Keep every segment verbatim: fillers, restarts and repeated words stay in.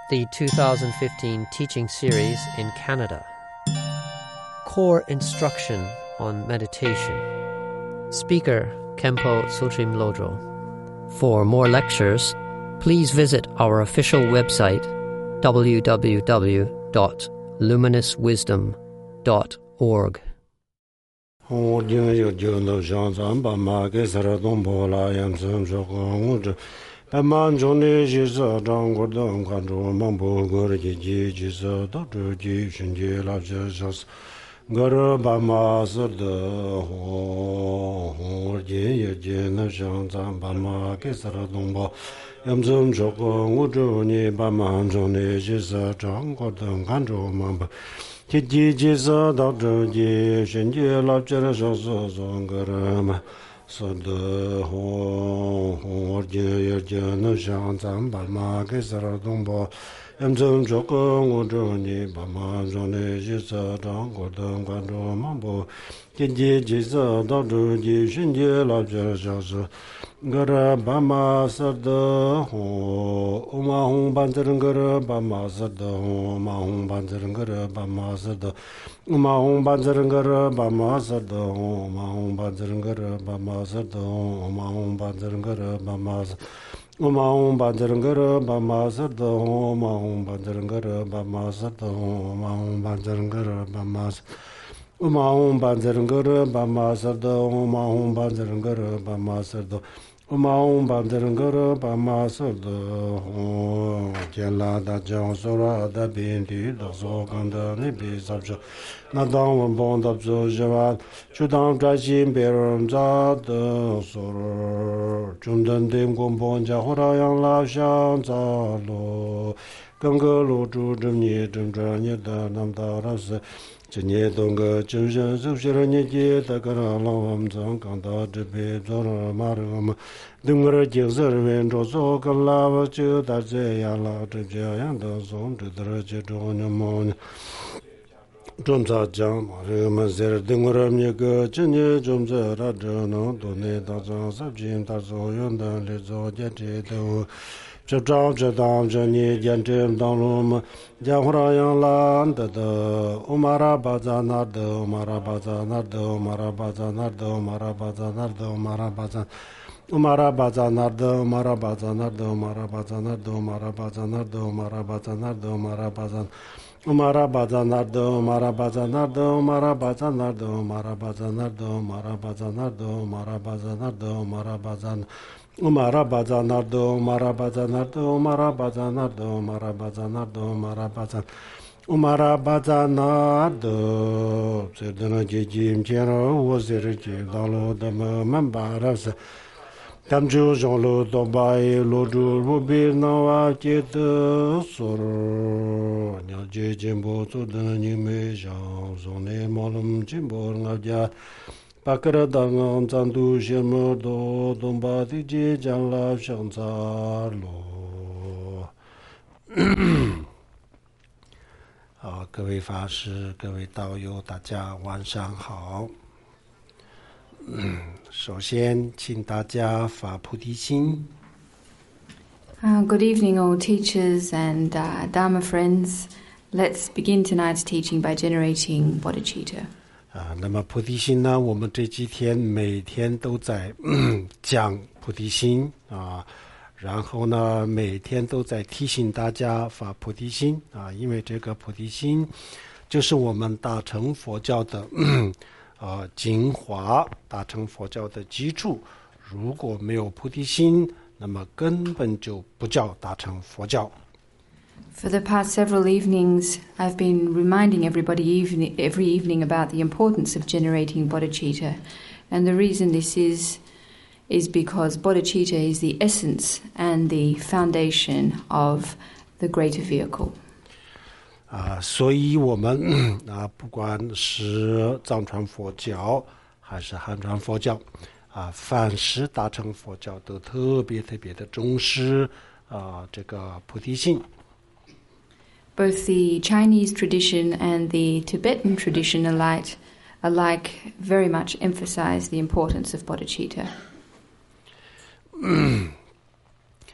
the two thousand fifteen teaching series in Canada. Core instruction on meditation. Speaker Khenpo Tsultrim Lodro. For more lectures, please visit our official website w w w dot luminous wisdom dot org. Paman Johnny Jisa, John Gordon, Quadro, Mambo, Gorgi, Jisa, Doctor G, Shinji, Lajas, Garabama, Sada, Horji, Jena, Shanzan, Bama, Kesara, Domba, Yamzum, Joko, Udroni, Baman, Johnny Jisa, John Gordon, Quadro, Mambo, Kiji, Jisa, Doctor G, Shinji, Lajas, Garama. Sada ho ho je je na shang zang ba ma ge sara dong bo yam zeng zhou ge wo zhou ni ba ma zhou ne ji sa zhang guo deng guan zhou ma bo jian ji ji sa dao zhou ji xin jie lao jie xiao shi ge re ba ma sa de ho o ma hong ban zhen ge re ba ma sa de ho ma hong ban zhen ge re ba ma sa de ma hong ban zhen ge re ba ma sa de ho ma hong ban zhen ge re ba ma sa de ho ma hong ban zhen ge re ba ma sa Uma hum banjarangara bama sarda Uma hum banjarangara bama sarda Uma hum banjarangara bama Uma hum banjarangara bama sarda Uma hum banjarangara bama sarda Uma hum banjarangara bama sarda Jela da jang sora da binti da so ganda ne bi sabja na dang wan bon da zo jawat chudang zha xin beram za de sor chung dan dem gong bon ja hora yang la xiang za lo gang ge lu zhu zhen ni zhen zhe ni da nam da ra se chen ye dong ge zhen zhen su shi re ni ji da ge ra la wam zang gang da zhe bi zo ra ma re ma ding ge ji ze re wen zhou zo ge la wa zhe da zhe ya la zhe jia yang da song zhe de zhe zhou ni mo ni Zhom za jiang ma re ma zer ding re mi ge zhen ye zhom ze ra zhe nong du ne da zang sa jin da zo yun dan le zo jie zhe de wu zhe zhang zhe dang zhe ni jian zhe dang lu ma jiang hu ra yang lan de de u ma ra ba za na de u ma ra ba za na de u ma ra ba za na de u ma ra ba za na de u ma ra ba za Umara baza nardo, umara baza nardo, umara baza nardo, umara baza nardo, umara baza nardo, umara baza Umara baza nardo, umara baza nardo, umara baza nardo, umara baza nardo, umara baza nardo, umara baza nardo, umara baza Umara baza nardo, umara baza nardo, umara baza nardo, umara baza nardo, umara baza Umara baza nardo, Serdana jijim jero, wazir jim dalo dama mambarasa Tam ju zhong lu dong bai lu zhu ru bi na wa jie de sur Niao jie jin bo zu de ni mei xiao Zong ne mo lum jin bo nga jia Ba ke re dang ang zang du xian mo do Dong ba di jie jiang la xiang za lu 好，各位法师，各位道友，大家晚上好。首先，请大家发菩提心。 Uh, good evening, all teachers and uh, Dharma friends. Let's begin tonight's teaching by generating bodhicitta. 啊，那么菩提心呢？我们这几天每天都在讲菩提心啊，然后呢，每天都在提醒大家发菩提心啊，因为这个菩提心就是我们大乘佛教的。呃，精华大乘佛教的基础，如果没有菩提心，那么根本就不叫大乘佛教。 For the past several evenings, I've been reminding everybody evening, every evening about the importance of generating bodhicitta. And the reason this is, is because bodhicitta is the essence and the foundation of the greater vehicle. 啊，所以我们啊，不管是藏传佛教还是汉传佛教，啊，凡是大乘佛教都特别特别的重视啊这个菩提心。 Both the Chinese tradition and the Tibetan tradition alike, alike very much emphasize the importance of bodhicitta.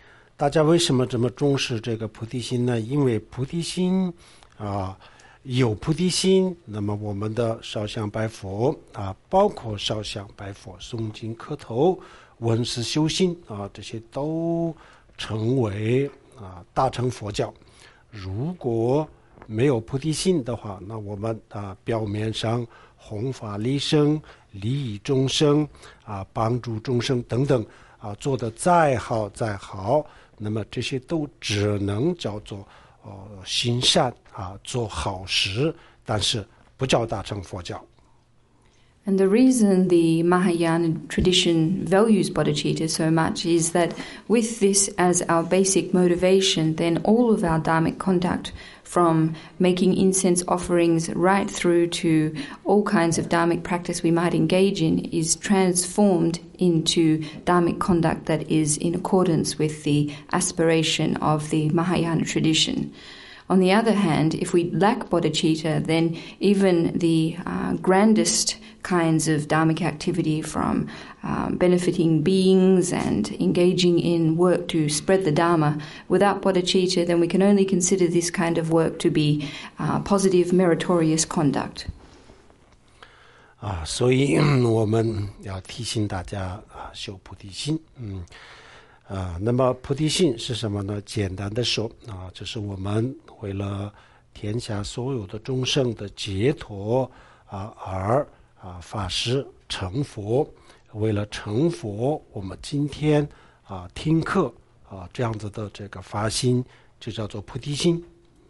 大家为什么这么重视这个菩提心呢？因为菩提心啊，有菩提心，那么我们的烧香拜佛啊，包括烧香拜佛、诵经磕头、闻思修心啊，这些都成为啊大乘佛教。如果没有菩提心的话，那我们啊表面上弘法利生、利益众生啊、帮助众生等等啊，做得再好再好，那么这些都只能叫做呃行善啊，做好事，但是不叫大乘佛教。 And the reason the Mahayana tradition values bodhicitta so much is that with this as our basic motivation, then all of our dharmic conduct, from making incense offerings right through to all kinds of dharmic practice we might engage in, is transformed into dharmic conduct that is in accordance with the aspiration of the Mahayana tradition. On the other hand, if we lack bodhicitta, then even the uh, grandest kinds of dharmic activity, from um, benefiting beings and engaging in work to spread the dharma, without bodhicitta, then we can only consider this kind of work to be uh, positive, meritorious conduct. 啊，所以我们要提醒大家啊，修菩提心。嗯。啊，那么菩提心是什么呢？简单的说啊，就是我们为了天下所有的众生的解脱啊而啊发誓成佛。为了成佛，我们今天啊听课啊这样子的这个发心，就叫做菩提心。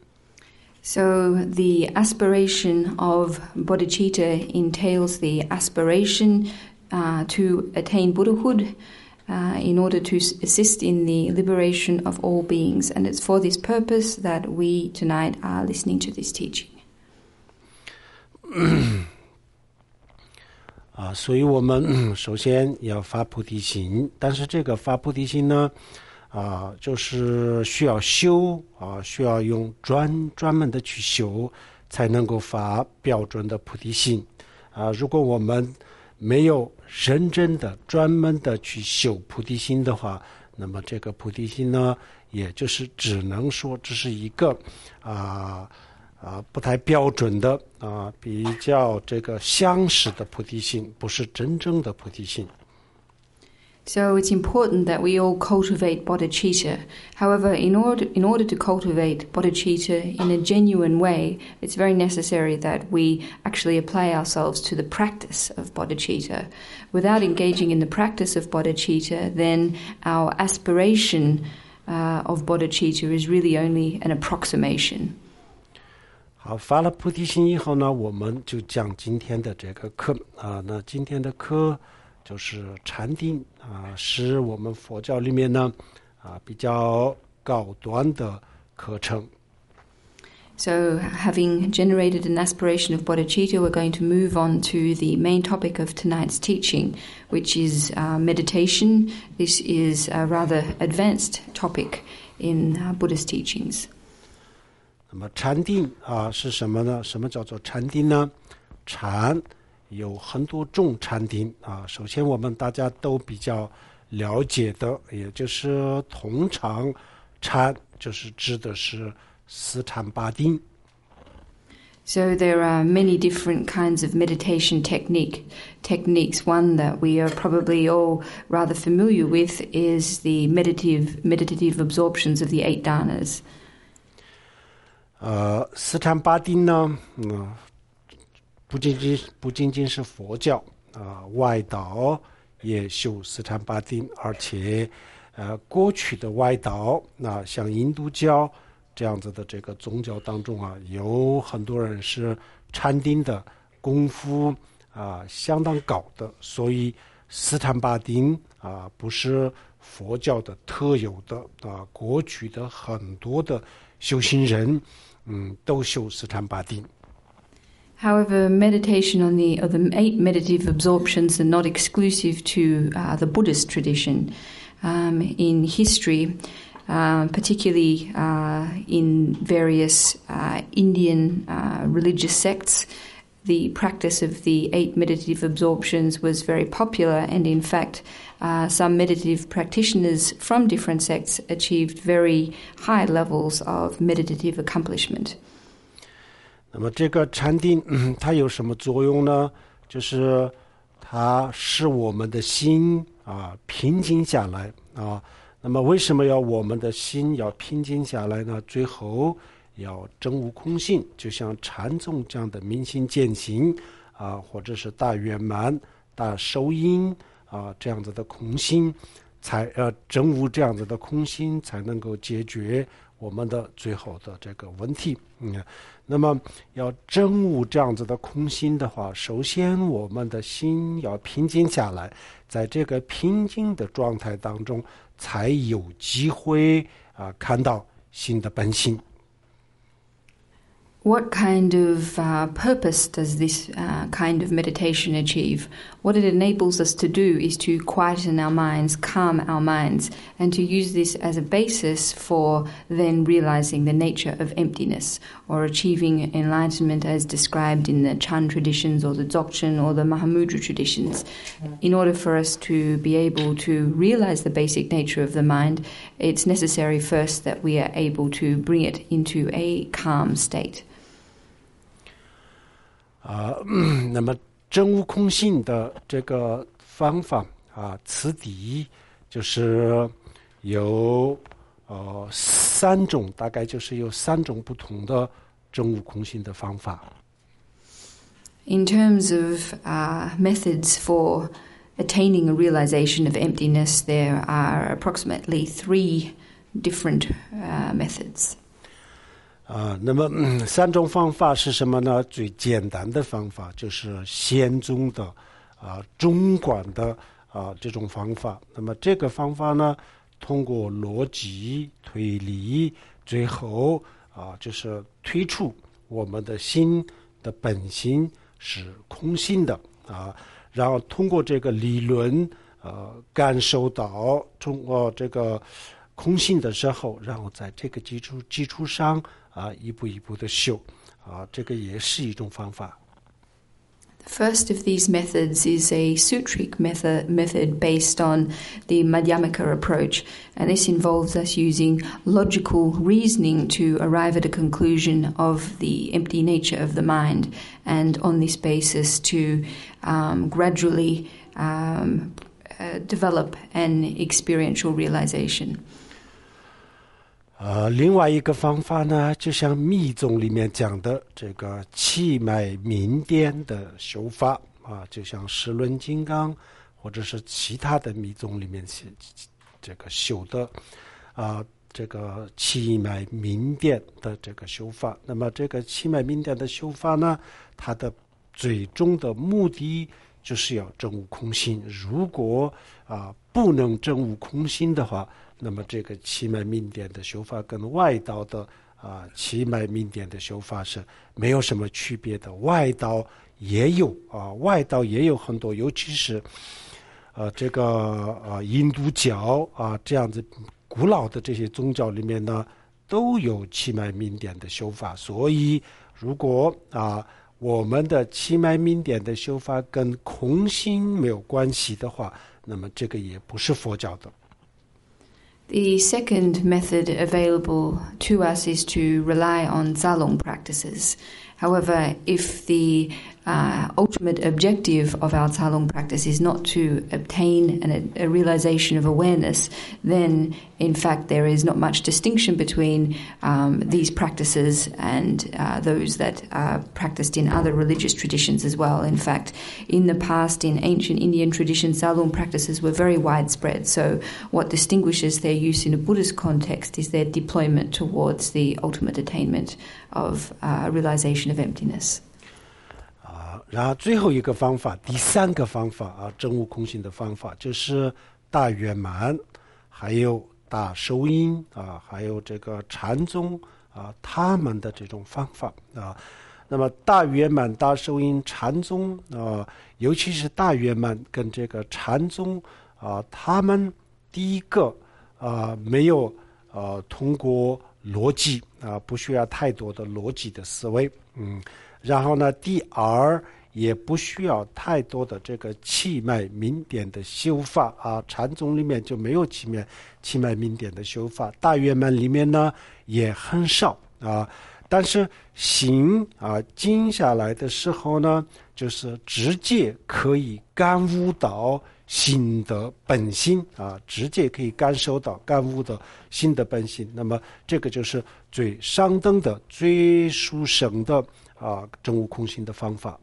So the aspiration of bodhicitta entails the aspiration uh, to attain Buddhahood. Uh, in order to assist in the liberation of all beings. And it's for this purpose that we tonight are listening to this teaching. 啊，所以我们首先要发菩提心，但是这个发菩提心呢，啊，就是需要修啊，需要用专专门的去修，才能够发标准的菩提心。啊，如果我们没有认真的、专门的去修菩提心的话，那么这个菩提心呢，也就是只能说这是一个啊啊不太标准的啊比较这个相似的菩提心，不是真正的菩提心。 So it's important that we all cultivate bodhicitta. However, in order in order to cultivate bodhicitta in a genuine way, it's very necessary that we actually apply ourselves to the practice of bodhicitta. Without engaging in the practice of bodhicitta, then our aspiration uh, of bodhicitta is really only an approximation. 好，发了菩提心以后呢，我们就讲今天的这个课啊。那今天的课就是禅定啊，是我们佛教里面呢啊比较高端的课程。 So, having generated an aspiration of bodhicitta, we're going to move on to the main topic of tonight's teaching, which is uh, meditation. This is a rather advanced topic in uh, Buddhist teachings. 那么禅定啊是什么呢？什么叫做禅定呢？禅有很多种禅定啊。首先我们大家都比较了解的，也就是通常禅就是指的是四禅八定。 So there are many different kinds of meditation technique techniques. One that we are probably all rather familiar with is the meditative meditative absorptions of the eight dhanas. 呃，四禅八定呢，嗯，不仅仅不仅仅是佛教啊、呃，外道也修四禅八定，而且呃，过去的外道，那、呃、像印度教这样子的这个宗教当中啊，有很多人是禅定的功夫啊、呃、相当高的，所以四禅八定啊、呃、不是佛教的特有的啊、呃，过去的很多的修行人。嗯，都修四禅八定。 However, meditation on the, or the eight meditative absorptions are not exclusive to uh, the Buddhist tradition. Um, in history, uh, particularly uh, in various uh, Indian uh, religious sects, the practice of the eight meditative absorptions was very popular, and in fact, uh, some meditative practitioners from different sects achieved very high levels of meditative accomplishment. 那么这个禅定、嗯、它有什么作用呢？就是它使我们的心啊平静下来啊。那么为什么要我们的心要平静下来呢？最后要证悟空性，就像禅宗这样的明心见性啊，或者是大圆满、大受因啊这样子的空性，才呃证悟这样子的空性，才能够解决我们的最后的这个问题。嗯，那么要证悟这样子的空性的话，首先我们的心要平静下来，在这个平静的状态当中，才有机会啊看到心的本性。 What kind of uh, purpose does this uh, kind of meditation achieve? What it enables us to do is to quieten our minds, calm our minds, and to use this as a basis for then realizing the nature of emptiness, or achieving enlightenment as described in the Chan traditions or the Dzogchen or the Mahamudra traditions. In order for us to be able to realize the basic nature of the mind, it's necessary first that we are able to bring it into a calm state. 啊、呃，那么证悟空性的这个方法啊，此地就是有呃三种，大概就是有三种不同的证悟空性的方法。 In terms of uh, methods for attaining a realization of emptiness, there are approximately three different uh, methods. 啊，那么、嗯、三种方法是什么呢？最简单的方法就是显宗的啊中观的啊这种方法。那么这个方法呢，通过逻辑推理，最后啊就是推出我们的心的本性是空性的啊，然后通过这个理论呃感受到中国、呃、这个空性的时候，然后在这个基础基础上啊，一步一步的修，啊，这个也是一种方法。 The first of these methods is a sutric method, method based on the Madhyamaka approach, and this involves us using logical reasoning to arrive at a conclusion of the empty nature of the mind, and on this basis to um, gradually um, uh, develop an experiential realization. 呃，另外一个方法呢，就像密宗里面讲的这个气脉明点的修法啊，就像十轮金刚或者是其他的密宗里面这个修的啊，这个气脉明点的这个修法。那么这个气脉明点的修法呢，它的最终的目的就是要证悟空性。如果啊不能证悟空性的话，那么这个气脉明点的修法跟外道的啊气脉明点的修法是没有什么区别的。外道也有啊，外道也有很多，尤其是呃这个呃印度教啊这样子古老的这些宗教里面呢，都有气脉明点的修法。所以如果啊我们的气脉明点的修法跟空性没有关系的话，那么这个也不是佛教的。 The second method available to us is to rely on Zalong practices. However, if the uh, ultimate objective of our Zalong practice is not to obtain an, a realization of awareness, then in fact there is not much distinction between um, these practices and uh, those that are practiced in other religious traditions as well. In fact, in the past, in ancient Indian traditions, Zalong practices were very widespread. So what distinguishes their use in a Buddhist context is their deployment towards the ultimate attainment of uh, realization of emptiness. 然后最后一个方法，第三个方法啊，证悟空性的方法，就是大圆满，还有大受因啊，还有这个禅宗啊，他们的这种方法啊。那么大圆满、大受因、禅宗啊，尤其是大圆满跟这个禅宗啊，他们第一个啊没有啊通过逻辑啊，不需要太多的逻辑的思维，嗯。 然后呢，第二也不需要太多的这个气脉明点的修法啊，禅宗里面就没有气脉气脉明点的修法，大圆满里面呢也很少啊。但是行啊静下来的时候呢，就是直接可以感悟到心的本性啊，直接可以感受到感悟到心的本性。那么这个就是最上等的、最殊胜的啊证悟空性的方法。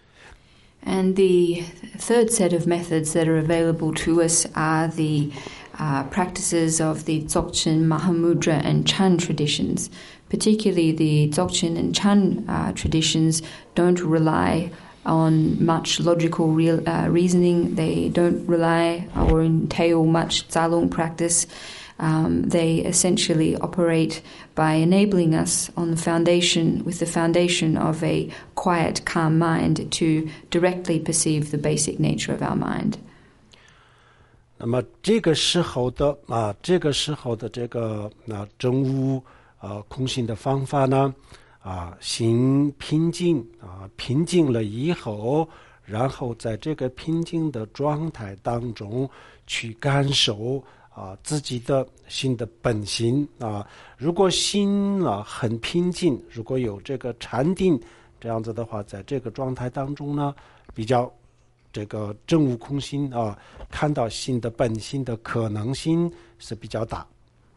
And the third set of methods that are available to us are the uh, practices of the Dzogchen, Mahamudra and Chan traditions. Particularly the Dzogchen and Chan uh, traditions don't rely on much logical real, uh, reasoning. They don't rely or entail much Zalung practice. Um, they essentially operate by enabling us on the foundation, with the foundation of a quiet, calm mind, to directly perceive the basic nature of our mind. 那么这个时候的啊，这个时候的这个啊证悟啊空性的方法呢，啊心平静啊平静了以后，然后在这个平静的状态当中去感受。啊，自己的心的本性啊，如果心啊很平静，如果有这个禅定这样子的话，在这个状态当中呢，比较这个证悟空性啊，看到心的本性的可能性是比较大。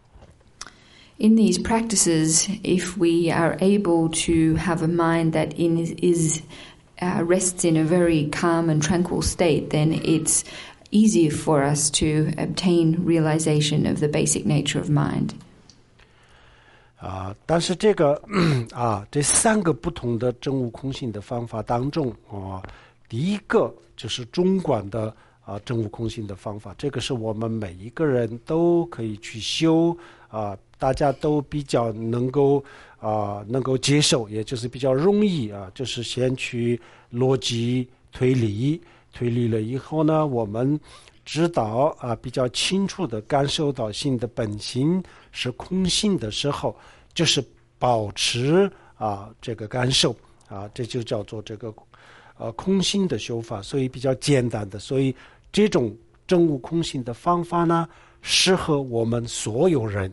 In these practices, if we are able to have a mind that in, is uh, rests in a very calm and tranquil state, then it's easier for us to obtain realization of the basic nature of mind. 啊，但是这个啊，这三个不同的证悟空性的方法当中啊，第一个就是中观的啊证悟空性的方法，这个是我们每一个人都可以去修啊，大家都比较能够啊能够接受，也就是比较容易啊，就是先去逻辑推理。推理了以后呢，我们知道啊，比较清楚的感受到心的本性是空性的时候，就是保持啊这个感受啊，这就叫做这个呃空性的修法，所以比较简单的，所以这种证悟空性的方法呢，适合我们所有人。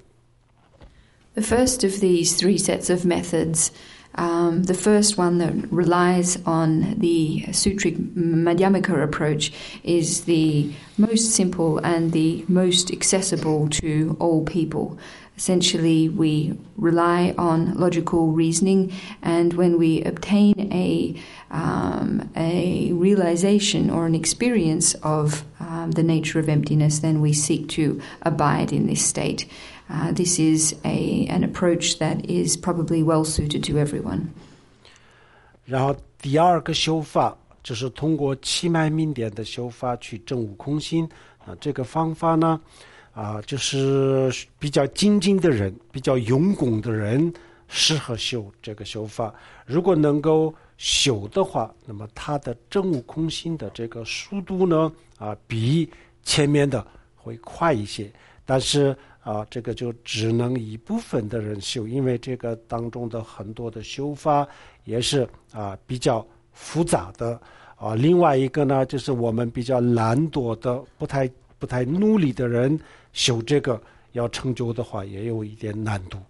The first of these three sets of methods. Um, the first one that relies on the Sutric Madhyamaka approach is the most simple and the most accessible to all people. Essentially, we rely on logical reasoning, and when we obtain a um, a realization or an experience of um, the nature of emptiness, then we seek to abide in this state. Uh, this is a, an approach that is probably well suited to everyone. 然后第二个修法就是通过气脉明点的修法去证悟空性啊，这个方法呢啊，就是比较精进的人、比较用功的人适合修这个修法。如果能够修的话，那么他的证悟空性的这个速度呢啊，比前面的会快一些，但是。啊，这个就只能一部分的人修，因为这个当中的很多的修法也是啊比较复杂的啊。另外一个呢，就是我们比较懒惰的、不太不太努力的人修这个要成就的话，也有一点难度。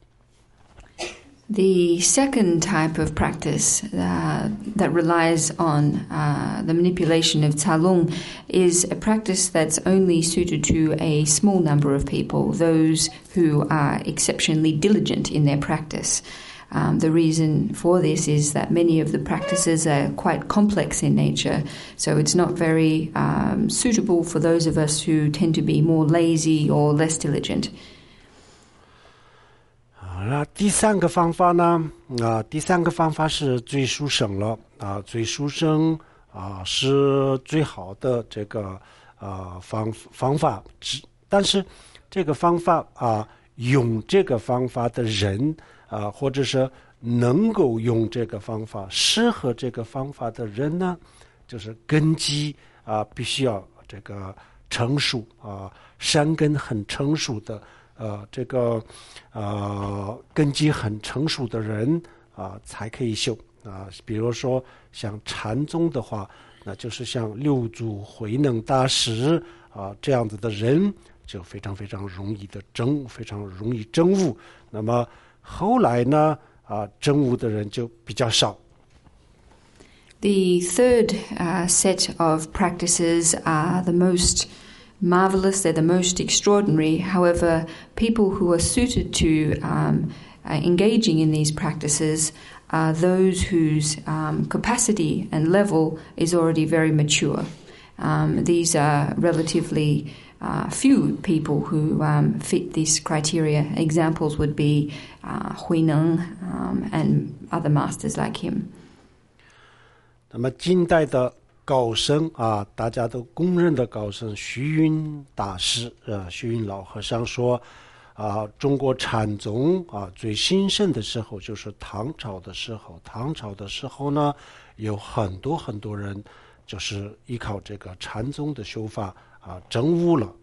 The second type of practice uh, that relies on uh, the manipulation of Tsalung is a practice that's only suited to a small number of people, those who are exceptionally diligent in their practice. Um, the reason for this is that many of the practices are quite complex in nature, so it's not very um, suitable for those of us who tend to be more lazy or less diligent. 那第三个方法呢？啊，第三个方法是最殊胜了啊，最殊胜啊是最好的这个啊方方法。但是这个方法啊，用这个方法的人啊，或者是能够用这个方法、适合这个方法的人呢，就是根基啊，必须要这个成熟啊，山根很成熟的。呃，这个呃根基很成熟的人啊、呃，才可以修啊，比如说像禅宗的话，那就是像六祖慧能大师啊这样子的人，就非常非常容易的证，非常容易证悟。那么后来呢，啊，证悟的人就比较少。 The third uh, set of practices are the most marvelous, they're the most extraordinary. However, people who are suited to um, uh, engaging in these practices are those whose um, capacity and level is already very mature. Um, these are relatively uh, few people who um, fit this criteria. Examples would be uh, Huineng um, and other masters like him. 那么近代的高僧啊，大家都公认的高僧虚云大师，呃，虚云老和尚说，啊，中国禅宗啊最兴盛的时候就是唐朝的时候。唐朝的时候呢，有很多很多人就是依靠这个禅宗的修法啊证悟了。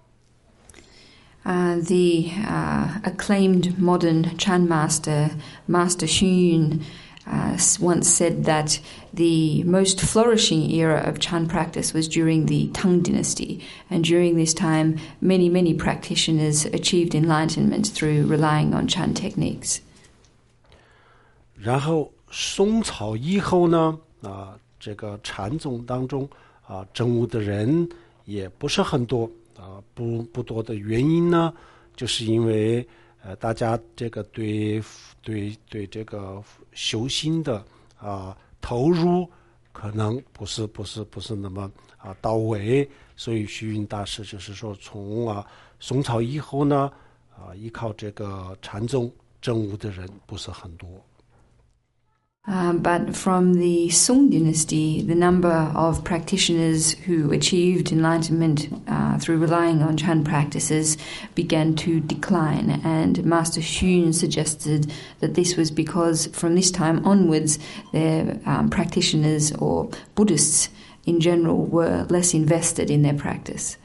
Uh, the uh, acclaimed modern Chan master, Master Xun Yun, Uh, once said that the most flourishing era of Chan practice was during the Tang dynasty, and during this time many, many practitioners achieved enlightenment through relying on Chan techniques. 然后宋朝以后呢，啊，这个禅宗当中啊证悟的人也不是很多啊，不不多的原因呢，就是因为呃大家这个对对对这个修心的啊投入可能不是不是不是那么啊到位，所以虚云大师就是说从啊宋朝以后呢啊依靠这个禅宗证悟的人不是很多。 Uh, but from the Song dynasty, the number of practitioners who achieved enlightenment uh, through relying on Chan practices began to decline, and Master Xun suggested that this was because from this time onwards, their um, practitioners or Buddhists in general were less invested in their practice.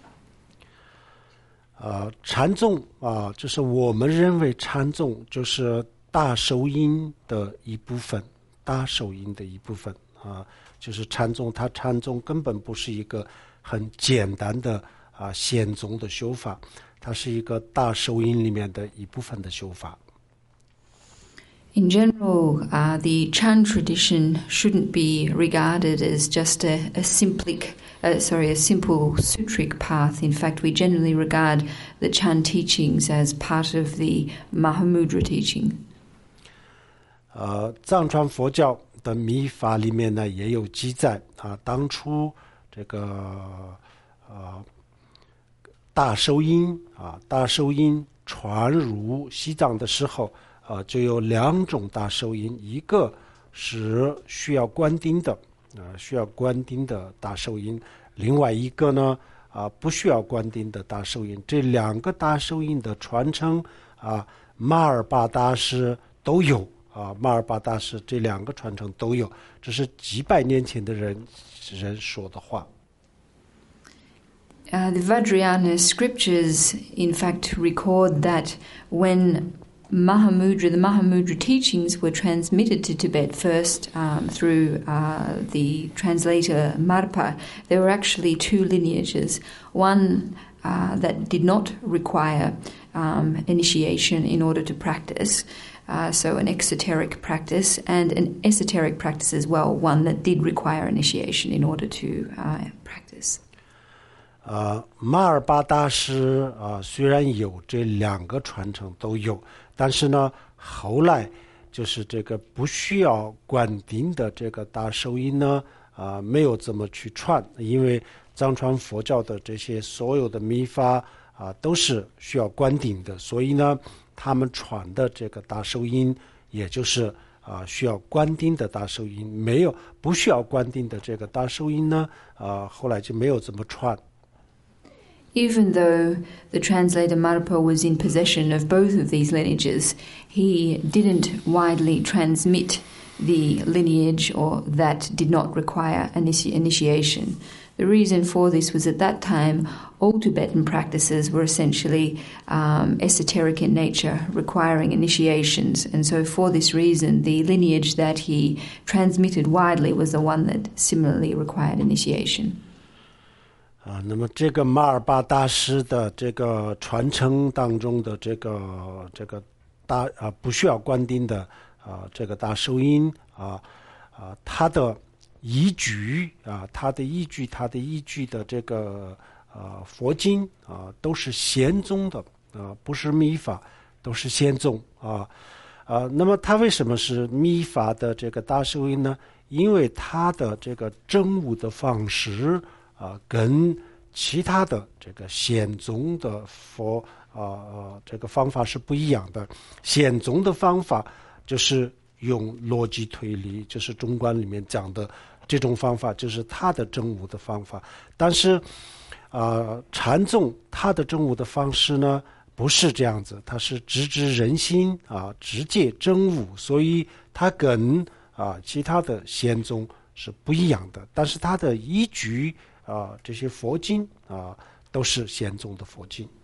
呃，禅宗啊，就是我们认为禅宗就是大受音的一部分，大受音的一部分啊，就是禅宗，它禅宗根本不是一个很简单的啊显宗的修法，它是一个大受音里面的一部分的修法。 In general, uh, the Chan tradition shouldn't be regarded as just a, a simplic, uh, sorry, a simple sutric path. In fact, we generally regard the Chan teachings as part of the Mahamudra teaching. 呃，藏传佛教的密法里面呢也有记载啊，当初这个呃大受音啊，大受音传入西藏的时候，啊，就有两种大受音，一个是需要关丁的，啊，需要关丁的大受音，另外一个呢，啊，不需要关丁的大受音。这两个大受音的传承，啊，马尔巴大师都有。啊，马尔巴大师这两个传承都有，这是几百年前的人人说的话。 Uh, the Vajrayana scriptures, in fact, record that when Mahamudra, the Mahamudra teachings were transmitted to Tibet first um, through uh, the translator Marpa, there were actually two lineages. One uh, that did not require um, initiation in order to practice. Uh, so an exoteric practice, and an esoteric practice as well, one that did require initiation in order to uh, practice. 呃，马尔巴大师啊、呃，虽然有这两个传承都有，但是呢，后来就是这个不需要关丁的这个大受音呢，啊、呃，没有怎么去传，因为藏传佛教的这些所有的密法啊、呃，都是需要关丁的，所以呢。他们传的这个大受音，也就是啊、呃、需要关丁的大受音，没有不需要关丁的这个大受音呢，啊、呃、后来就没有怎么传。 Even though the translator Marpa was in possession of both of these lineages, he didn't widely transmit the lineage or that did not require initi- initiation. The reason for this was at that time, all Tibetan practices were essentially um, esoteric in nature, requiring initiations. And so for this reason, the lineage that he transmitted widely was the one that similarly required initiation. 啊，那么这个马尔巴大师的这个传承当中的这个这个大啊不需要关丁的啊这个大收音啊啊他的依据啊，他的依据，他的依据的这个呃佛经啊，都是显宗的啊，不是密法，都是显宗啊啊。那么他为什么是密法的这个大受音呢？因为他的这个证悟的方式啊，跟其他的这个显宗的佛啊啊这个方法是不一样的。显宗的方法就是用逻辑推理，就是中观里面讲的。这种方法就是他的证悟的方法，但是，呃，禅宗他的证悟的方式呢不是这样子，他是直指人心啊，直接证悟，所以他跟啊其他的显宗是不一样的。但是他的依据啊这些佛经啊都是显宗的佛经。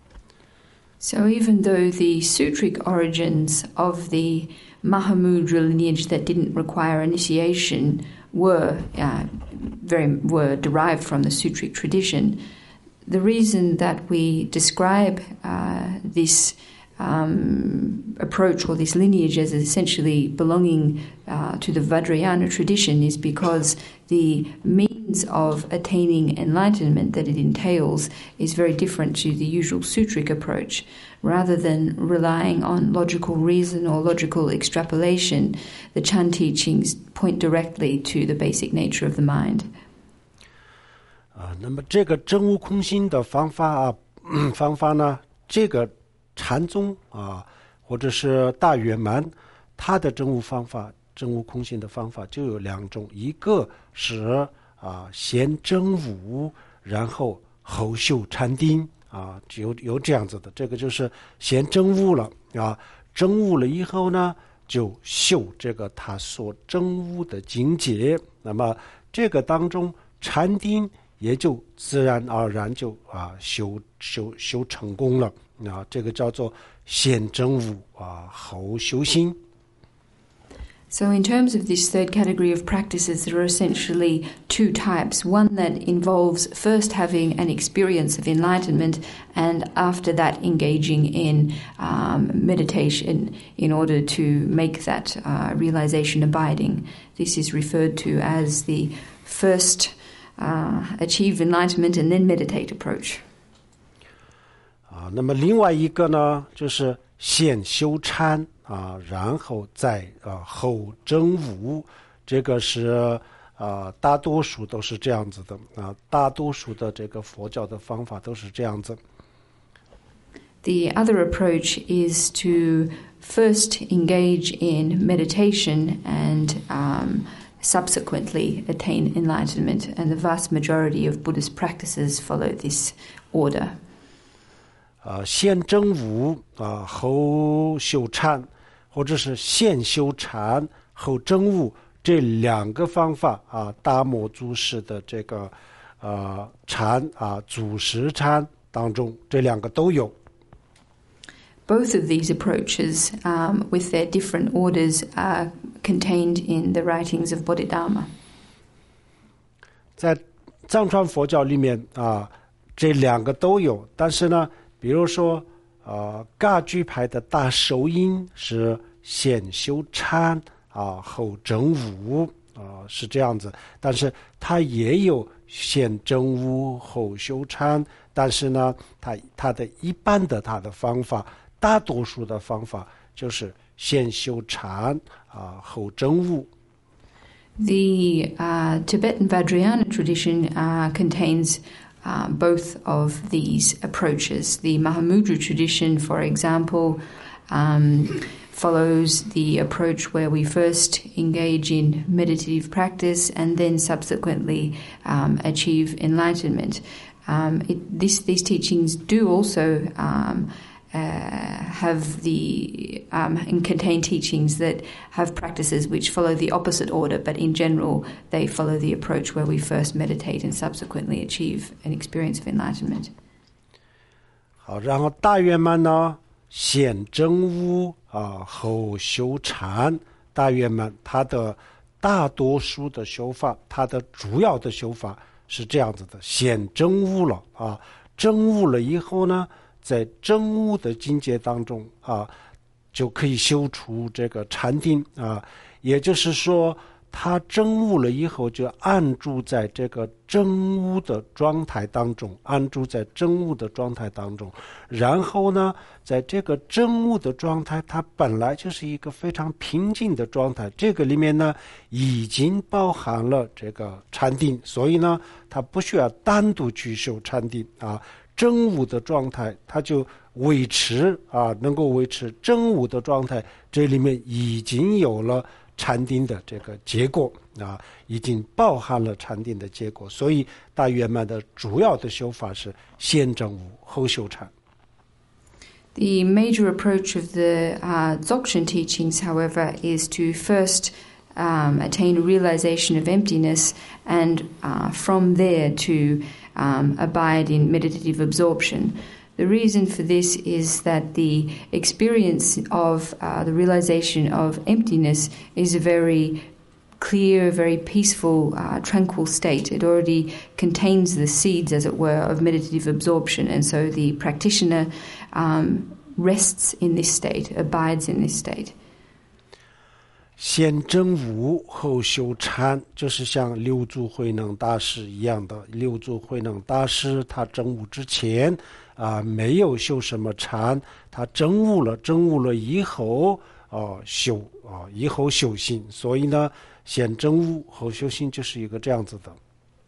So even though the sutric origins of the Mahamudra lineage that didn't require initiation were uh, very were derived from the sutric tradition, the reason that we describe uh, this um, approach or this lineage as essentially belonging uh, to the Vajrayana tradition is because the means of attaining enlightenment that it entails is very different to the usual sutric approach. Rather than relying on logical reason or logical extrapolation, the Chan teachings point directly to the basic nature of the mind. 啊，那么这个证悟空性的方法啊，嗯、方法呢，这个禅宗啊，或者是大圆满，它的证悟方法、证悟空性的方法就有两种，一个是啊先证悟，然后后修禅定。啊，有有这样子的，这个就是先证悟了啊，证悟了以后呢，就修这个他所证悟的境界，那么这个当中禅定也就自然而然就啊修修修成功了啊，这个叫做先证悟啊后修行。 So in terms of this third category of practices, there are essentially two types. One that involves first having an experience of enlightenment and after that engaging in um, meditation in order to make that uh, realization abiding. This is referred to as the first uh, achieve enlightenment and then meditate approach. 啊，那么另外一个呢，就是先修禅。啊，然后再啊后证悟，这个是啊大多数都是这样子的啊，大多数的这个佛教的方法都是这样子。 The other approach is to first engage in meditation and um, subsequently attain enlightenment, and the vast majority of Buddhist practices follow this order. 啊，先证悟啊，后修禅。或者是先修禅后证悟这两个方法啊，大摩祖师的这个呃禅啊祖师禅当中，这两个都有。 Both of these approaches, um, with their different orders, are contained in the writings of Bodhidharma. 在藏传佛教里面啊，这两个都有，但是呢，比如说。呃，噶举派的大受音是先修禅啊，后证悟啊，是这样子。但是它也有先证悟后修禅，但是呢，它它的一般的它的方法，大多数的方法就是先修禅啊，后证悟。 The uh, Tibetan Vajrayana tradition uh, contains Uh, both of these approaches. The Mahamudra tradition, for example, um, follows the approach where we first engage in meditative practice and then subsequently um, achieve enlightenment. Um, it, this, these teachings do also um, uh, have the um, and contain teachings that have practices which follow the opposite order, but in general they follow the approach where we first meditate and subsequently achieve an experience of enlightenment. 好，然后大圆满呢，先证悟啊，后修禅。大圆满它的大多数的修法，它的主要的修法是这样子的：先证悟了啊，证悟了以后呢，在证悟的境界当中啊，就可以修出这个禅定啊。也就是说，他证悟了以后，就安住在这个证悟的状态当中，安住在证悟的状态当中。然后呢，在这个证悟的状态，它本来就是一个非常平静的状态，这个里面呢，已经包含了这个禅定，所以呢，它不需要单独去修禅定啊。证悟的状态，它就维持啊，能够维持证悟的状态，这里面已经有了禅定的这个结果啊，已经包含了禅定的结果，所以大圆满的主要的修法是先证悟后修禅。 The major approach of the uh, Dzogchen teachings, however, is to first um, attain a realization of emptiness, and uh, from there to um, abide in meditative absorption. The reason for this is that the experience of uh, the realization of emptiness is a very clear, very peaceful, uh, tranquil state. It already contains the seeds, as it were, of meditative absorption, and so the practitioner um, rests in this state, abides in this state. 先证悟后修禅，就是像六祖慧能大师一样的。六祖慧能大师他证悟之前啊，没有修什么禅，他证悟了，证悟了以后啊修啊，以后修行。所以呢，先证悟后修行就是一个这样子的。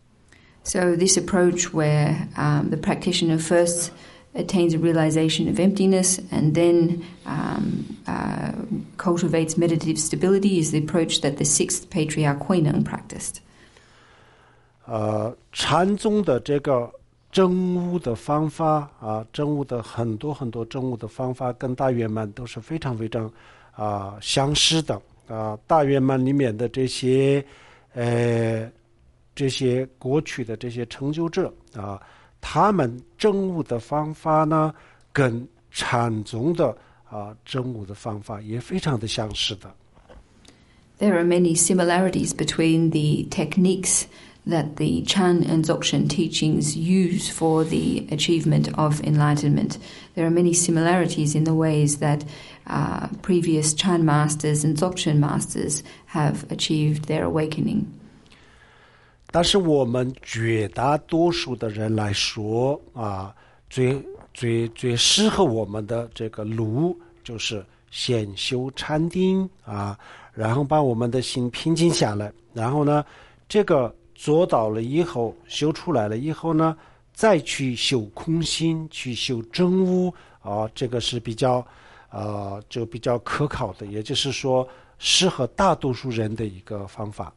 So this approach where um, the practitioner first attains a realization of emptiness and then um, uh, cultivates meditative stability is the approach that the sixth patriarch Huineng practiced. 呃，禅宗的这个证悟的方法啊，证悟的很多很多证悟的方法跟大圆满都是非常非常啊、呃、相似的啊。大圆满里面的这些呃这些过去的这些成就者啊，他们证悟的方法呢，跟禅宗的啊证悟的方法也非常的相似的。 There are many similarities between the techniques that the Chan and Dzogchen teachings use for the achievement of enlightenment. There are many similarities in the ways that uh, previous Chan masters and Dzogchen masters have achieved their awakening. 但是我们绝大多数的人来说啊，最最最适合我们的这个路就是先修禅定啊，然后把我们的心平静下来，然后呢，这个做到了以后，修出来了以后呢，再去修空心，去修证悟啊，这个是比较呃就比较可靠的，也就是说适合大多数人的一个方法。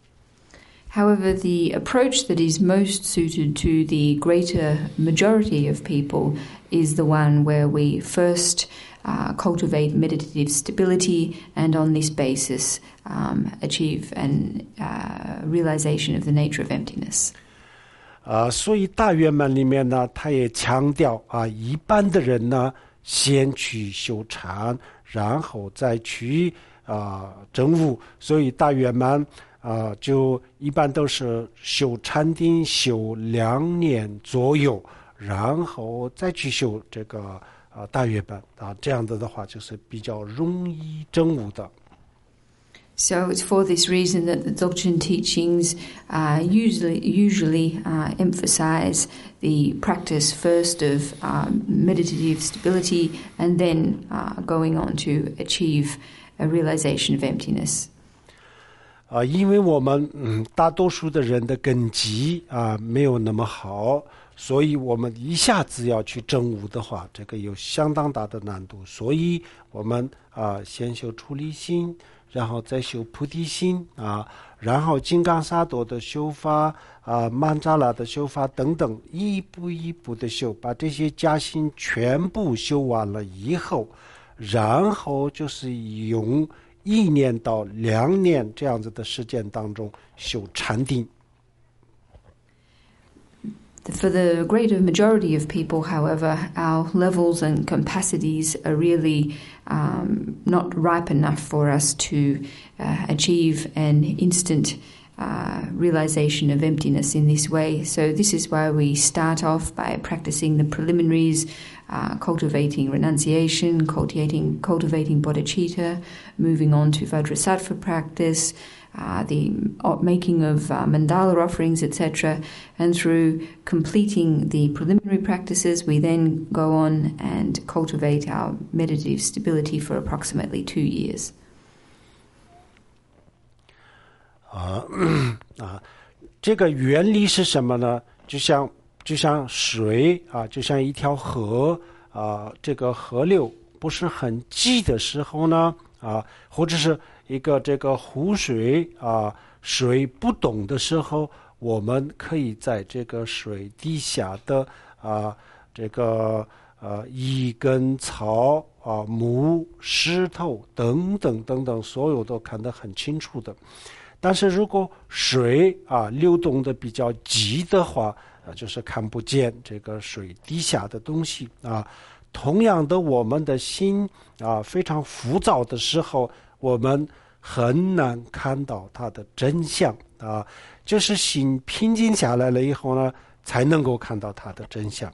However, the approach that is most suited to the greater majority of people is the one where we first uh, cultivate meditative stability and on this basis um, achieve an uh, realization of the nature of emptiness. 啊，所以大圆满里面呢，他也强调啊，一般的人呢，先去修禅，然后再去啊证悟。所以大圆满啊，就一般都是修禅定修两年左右，然后再去修这个啊大圆满啊，这样子的话就是比较容易证悟的。 So it's for this reason that the Dzogchen teachings uh, usually usually uh, emphasize the practice first of um, meditative stability and then uh, going on to achieve a realization of emptiness. 啊，因为我们嗯大多数的人的根基啊没有那么好，所以我们一下子要去证悟的话，这个有相当大的难度。所以我们啊先修出离心， 然后再修菩提心啊，然后金刚萨埵的修法啊，曼扎拉的修法等等，一步一步的修，把这些加心全部修完了以后，然后就是用一年到两年这样子的时间当中修禅定。 For the greater majority of people, however, our levels and capacities are really um, not ripe enough for us to uh, achieve an instant uh, realization of emptiness in this way. So this is why we start off by practicing the preliminaries, uh, cultivating renunciation, cultivating, cultivating bodhicitta, moving on to Vajrasattva practice, Uh, the making of uh, mandala offerings, et cetera. And through completing the preliminary practices, we then go on and cultivate our meditative stability for approximately two years. 啊啊，这个原理是什么呢？就像就像水啊，就像一条河啊，这个河流不是很急的时候呢，啊，或者是一个这个湖水啊，水不动的时候，我们可以在这个水底下的啊，这个呃一根草啊、木、石头等等等等，所有都看得很清楚的。但是如果水啊流动的比较急的话，啊，就是看不见这个水底下的东西啊。同样的，我们的心啊非常浮躁的时候，我们很难看到它的真相啊，就是心平静下来了以后呢，才能够看到它的真相。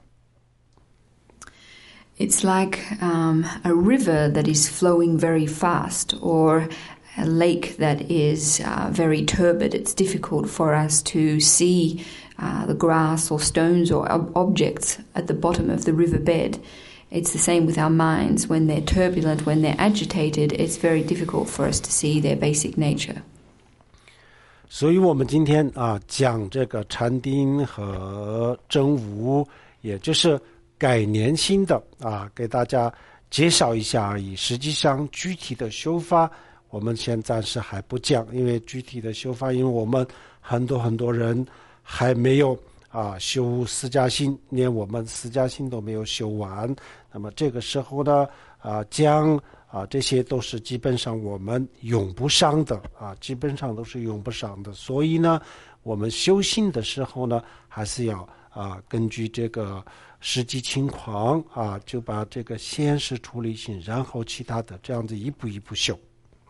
It's like um, a river that is flowing very fast, or a lake that is uh, very turbid. It's difficult for us to see uh, the grass or stones or ob- objects at the bottom of the riverbed.It's the same with our minds. When they're turbulent, when they're agitated, it's very difficult for us to see their basic nature. 所以我们今天啊讲这个禅定和真悟，也就是概念性的啊，给大家介绍一下而已。实际上具体的修法，我们先暂时还不讲，因为具体的修法，因为我们很多很多人还没有啊，修四加心，连我们四加心都没有修完。那么这个时候呢，啊，讲啊，这些都是基本上我们用不上的啊，基本上都是用不上的。所以呢，我们修行的时候呢，还是要啊，根据这个实际情况啊，就把这个先是处理性，然后其他的这样子一步一步修。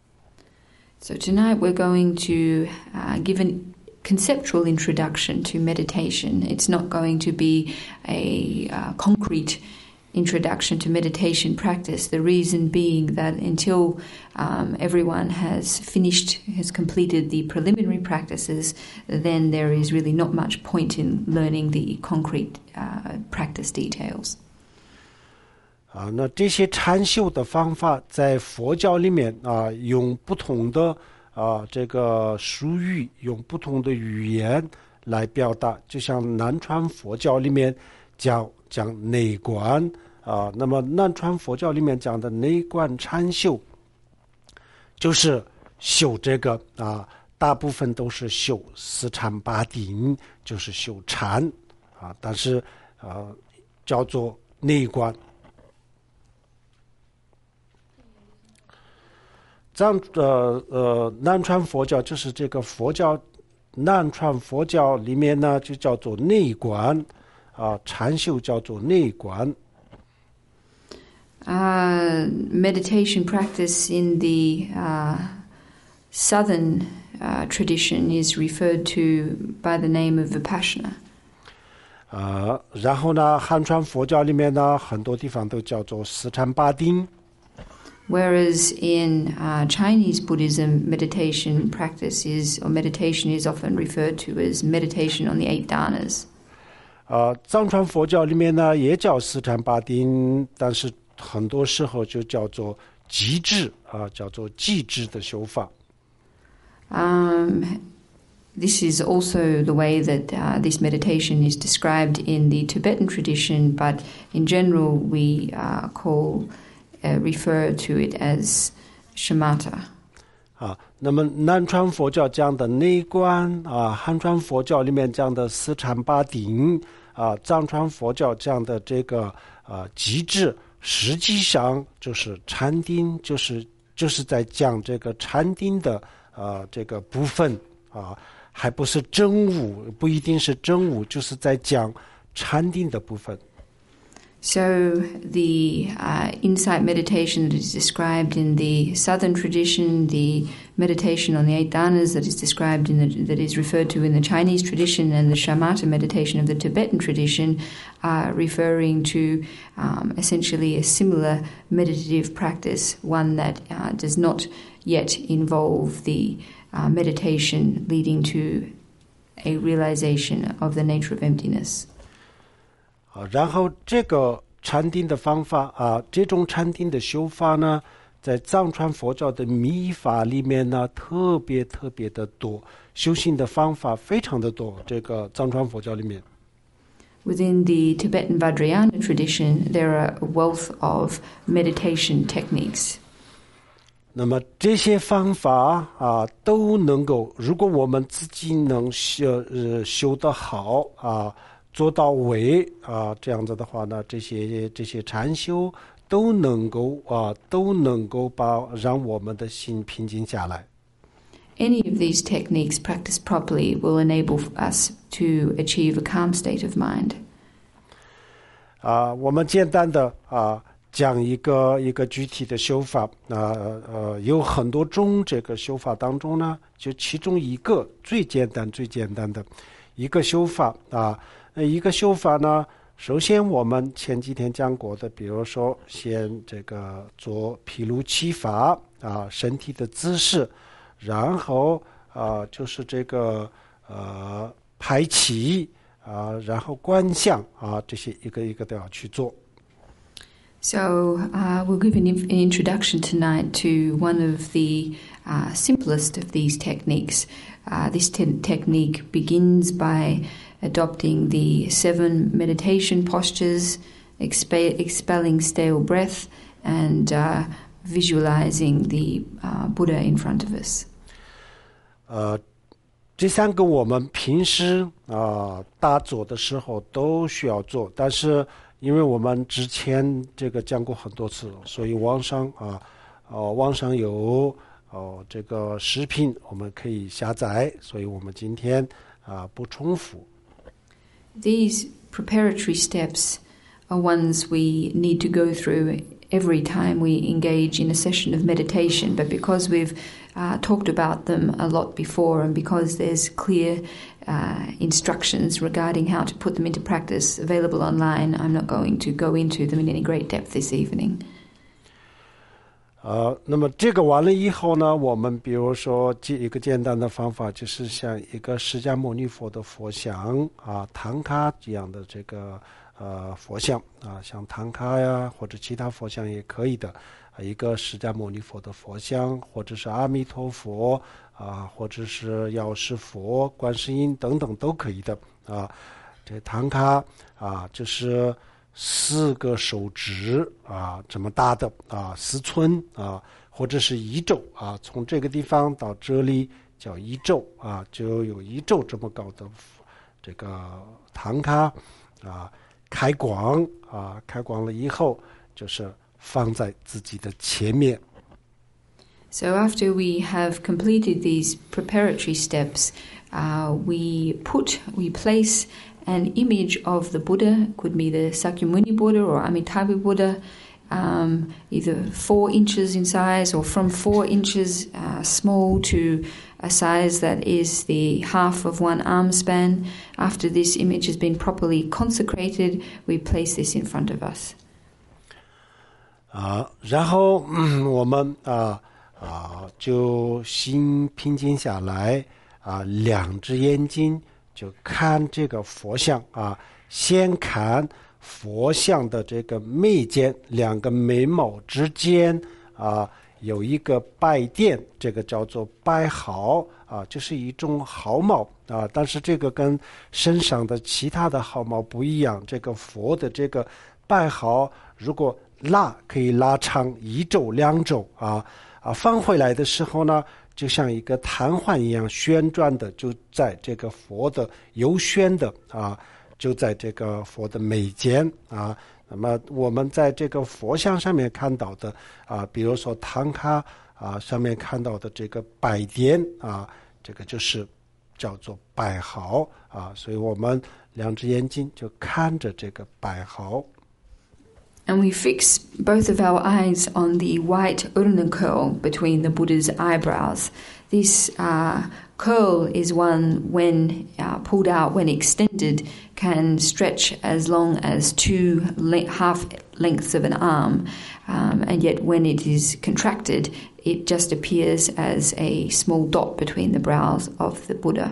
So tonight we're going to uh, give an conceptual introduction to meditation. It's not going to be a uh, concrete introduction to meditation practice. The reason being that until um, everyone has finished, has completed the preliminary practices, then there is really not much point in learning the concrete uh, practice details. 啊，那这些禅修的方法在佛教里面啊，用不同的啊这个术语，用不同的语言来表达。就像南传佛教里面讲讲内观啊，那么南传佛教里面讲的内观禅修，就是修这个啊，大部分都是修四禅八定，就是修禅啊，但是啊叫做内观。这样呃呃，南传佛教就是这个佛教，南传佛教里面呢就叫做内观，啊，禅修叫做内观。 Uh, meditation practice in the uh, southern uh, tradition is referred to by the name of Vipassana. 呃，然后呢，汉传佛教里面呢，很多地方都叫做四禅八定。 Whereas in uh, Chinese Buddhism, meditation practice is, or meditation is often referred to as meditation on the eight dhanas. 呃，藏传佛教里面呢也叫四禅八定，但是很多时候就叫做寂智啊，叫做寂智的修法。 Um, this is also the way that uh, this meditation is described in the Tibetan tradition, but in general we uh, call Uh, refer to it as shamatha. 啊，那么南传佛教讲的内观啊，汉传佛教里面讲的四禅八定啊，藏传佛教讲的这个啊极致，实际上就是禅定，就是就是在讲这个禅定的啊这个部分啊，还不是真悟，不一定是真悟，就是在讲禅定的部分。 So the uh, insight meditation that is described in the southern tradition, the meditation on the eight dhanas that is described in the, that is referred to in the Chinese tradition, and the shamatha meditation of the Tibetan tradition are referring to um, essentially a similar meditative practice, one that uh, does not yet involve the uh, meditation leading to a realization of the nature of emptiness. 然后这个禅定的方法啊，这种禅定的修法呢，在藏传佛教的密法里面呢，特别特别的多，修行的方法非常的多。这个藏传佛教里面 ，Within the Tibetan Vajrayana tradition, there are a wealth of meditation techniques. 那么这些方法啊，都能够，如果我们自己能修呃修得好啊。做到位啊，这样子的话呢，这些这些禅修都能够啊，都能够把让我们的心平静下来。 Any of these techniques practiced properly will enable us to achieve a calm state of mind. 啊，我们简单的啊讲一个一个具体的修法啊呃有很多种这个修法当中呢，就其中一个最简单最简单的一个修法啊。一个修法呢，首先我们前几天讲过的，比如说先这个做毗卢七法啊，身体的姿势，然后啊就是这个呃排气啊，然后观想啊，这些一个一个都要去做。 So uh, we'll give an, an introduction tonight to one of the uh, simplest of these techniques. Uh, this te- technique begins by adopting the seven meditation postures, expe- expelling stale breath, and uh, visualizing the uh, Buddha in front of us. 呃，这三个我们平时啊、呃、打坐的时候都需要做，但是因为我们之前这个讲过很多次，所以网上啊呃网上有哦、呃、这个视频我们可以下载，所以我们今天啊、呃、不重复。 These preparatory steps are ones we need to go through every time we engage in a session of meditation, but because we've uh, talked about them a lot before, and because there's clear uh, instructions regarding how to put them into practice available online, I'm not going to go into them in any great depth this evening. 呃，那么这个完了以后呢，我们比如说一个简单的方法，就是像一个释迦牟尼佛的佛像啊，唐卡这样的这个呃佛像啊，像唐卡呀或者其他佛像也可以的，啊、一个释迦牟尼佛的佛像，或者是阿弥陀佛啊，或者是药师佛、观世音等等都可以的啊。这唐卡啊，就是四个手指啊这么大的啊，四寸啊，或者是一肘啊，从这个地方到这里叫一肘啊，就有一肘这么高的这个唐卡啊，开光啊，开光了以后就是放在自己的前面。 So after we have completed these preparatory steps, uh, we put, we place an image of the Buddha, could be the Sakyamuni Buddha or Amitabha Buddha, um, either four inches in size or from four inches uh, small to a size that is the half of one arm span. After this image has been properly consecrated, we place this in front of us. 啊，然后、嗯、我们啊啊就心平静下来啊，两只眼睛就看这个佛像啊，先看佛像的这个眉间，两个眉毛之间啊有一个白点，这个叫做白毫啊，就是一种毫毛啊，但是这个跟身上的其他的毫毛不一样，这个佛的这个白毫如果拉可以拉长一肘两肘啊啊放回来的时候呢，就像一个弹簧一样旋转的，就在这个佛的右旋的啊，就在这个佛的眉间啊。那么我们在这个佛像上面看到的啊，比如说唐卡啊上面看到的这个百点啊，这个就是叫做百毫啊，所以我们两只眼睛就看着这个百毫。 And we fix both of our eyes on the white urna curl between the Buddha's eyebrows. This uh, curl is one, when uh, pulled out, when extended, can stretch as long as two le- half lengths of an arm. Um, and yet when it is contracted, it just appears as a small dot between the brows of the Buddha.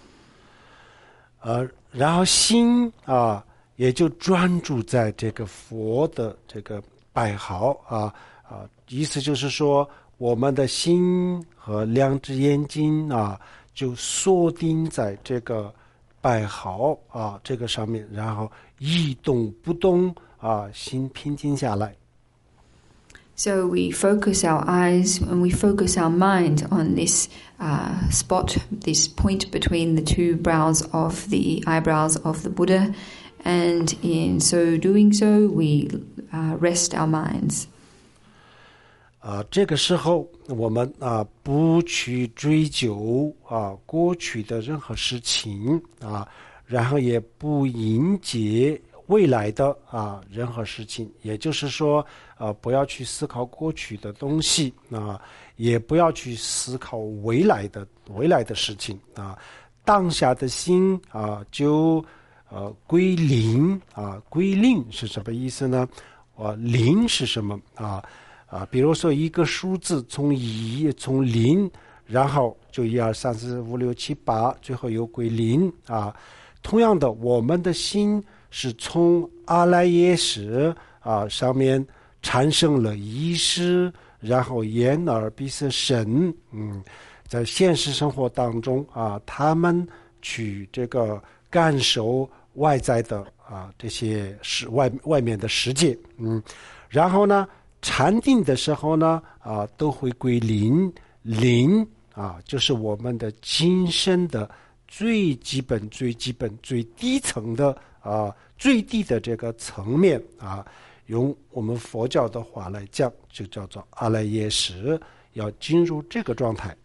呃，然后心啊，也就专注在这个佛的这个百毫啊啊，意思就是说，我们的心和两只眼睛啊，就锁定在这个百毫啊这个上面，然后一动不动啊，心平静下来。 So we focus our eyes and we focus our mind on this uh, spot, this point between the two brows of the eyebrows of the Buddha, and in so doing so, we uh, rest our minds. 啊，这个时候我们啊不去追究啊过去的任何事情啊，然后也不迎接未来的啊任何事情，也就是说，啊不要去思考过去的东西啊，也不要去思考未来的未来的事情啊，当下的心啊就呃归零啊，归零是什么意思呢？啊，零是什么啊？啊，比如说一个数字从一从零，然后就一二三四五六七八，最后又归零啊。同样的，我们的心是从阿赖耶识啊上面产生了意识，然后眼耳鼻舌身，嗯，在现实生活当中啊，他们去这个感受外在的啊这些世外外面的世界，嗯，然后呢，禅定的时候呢，啊，都会归零，零啊，就是我们的精神的最基本、最基本、最低层的啊，最低的这个层面啊，用我们佛教的话来讲，就叫做阿赖耶识，要进入这个状态。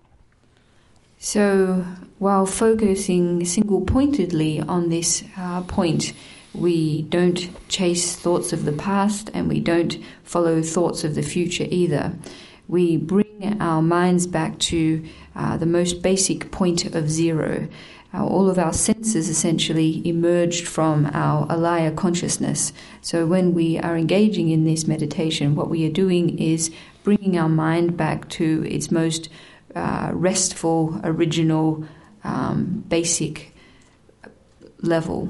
So, while focusing single-pointedly on this uh, point, we don't chase thoughts of the past and we don't follow thoughts of the future either. We bring our minds back to uh, the most basic point of zero. Uh, all of our senses essentially emerged from our alaya consciousness. So when we are engaging in this meditation, what we are doing is bringing our mind back to its most uh, restful, original, um, basic level.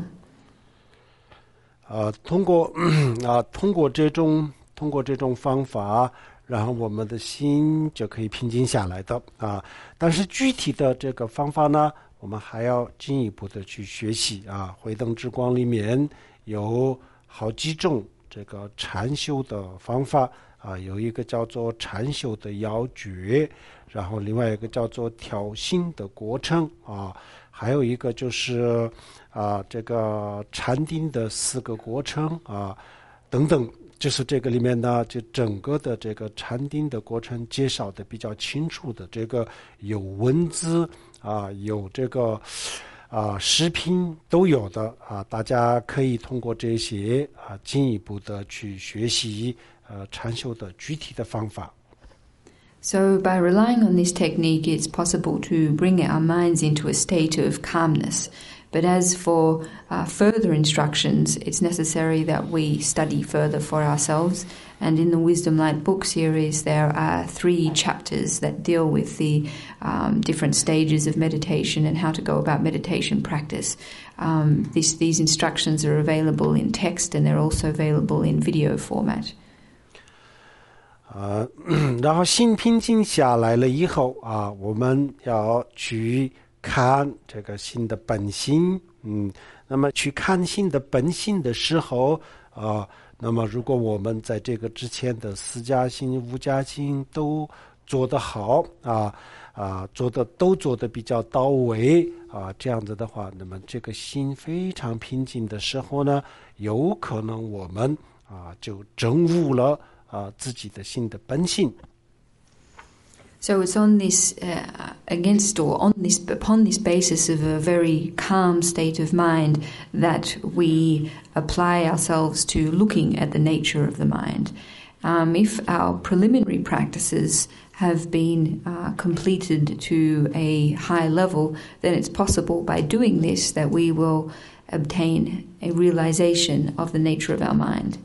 啊，通过啊，通过这种通过这种方法，然后我们的心就可以平静下来的啊。但是具体的这个方法呢，我们还要进一步的去学习啊。慧灯之光里面有好几种这个禅修的方法啊，有一个叫做禅修的要诀，然后另外一个叫做调心的过程啊，还有一个就是啊这个禅定的四个过程啊等等。就是这个里面呢，就整个的这个禅定的过程介绍的比较清楚的，这个有文字啊，有这个啊视频都有的啊，大家可以通过这些啊进一步的去学习呃禅修的具体的方法。 So by relying on this technique, it's possible to bring our minds into a state of calmness. But as for uh, further instructions, it's necessary that we study further for ourselves. And in the Wisdom Light book series, there are three chapters that deal with the um, different stages of meditation and how to go about meditation practice. Um, this, these instructions are available in text and they're also available in video format. 呃，然后心平静下来了以后啊，我们要去看这个心的本性，嗯，那么去看心的本性的时候啊， 那么如果我们在这个之前的四加心五加心都做得好啊啊，做的都做得比较到位啊，这样子的话，那么这个心非常平静的时候呢，有可能我们啊就证悟了啊自己的心的本性。 So it's on this uh, against or on this upon this basis of a very calm state of mind that we apply ourselves to looking at the nature of the mind. Um, if our preliminary practices have been uh, completed to a high level, then it's possible by doing this that we will obtain a realization of the nature of our mind.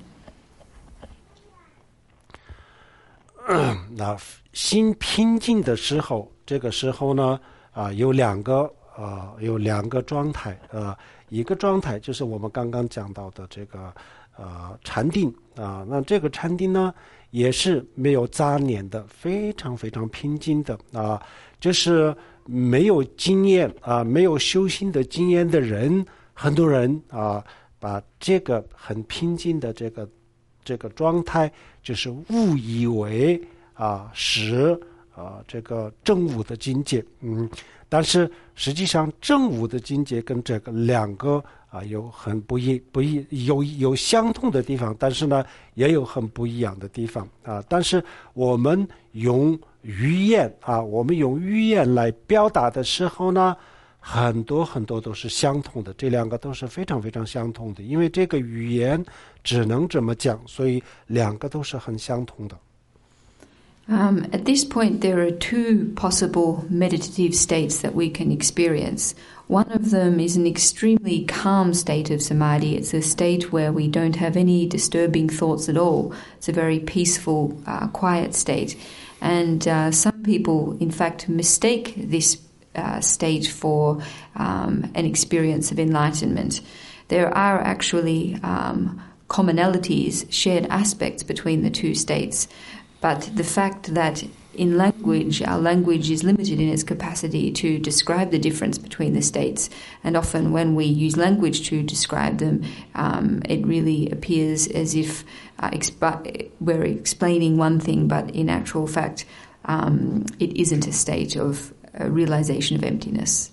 那心平静的时候，这个时候呢，啊，有两个啊，有两个状态啊，一个状态就是我们刚刚讲到的这个呃禅定啊，那这个禅定呢，也是没有杂念的，非常非常平静的啊，就是没有经验啊，没有修行的经验的人，很多人啊，把这个很平静的这个这个状态，就是误以为啊是啊这个正悟的境界，嗯，但是实际上正悟的境界跟这个两个啊有很不一不一有有相同的地方，但是呢也有很不一样的地方啊。但是我们用语言啊，我们用语言来表达的时候呢，很多很多都是相同的，这两个都是非常非常相同的，因为这个语言只能这么讲，所以两个都是很相同的。 Um, at this point, there are two possible meditative states that we can experience. One of them is an extremely calm state of samadhi. It's a state where we don't have any disturbing thoughts at all. It's a very peaceful, uh, quiet state. And uh, some people, in fact, mistake this uh, state for um, an experience of enlightenment. There are actually um, commonalities, shared aspects between the two states. But the fact that in language, our language is limited in its capacity to describe the difference between the states, and often when we use language to describe them, um, it really appears as if uh, exp- we're explaining one thing, but in actual fact, um, it isn't a state of a realization of emptiness.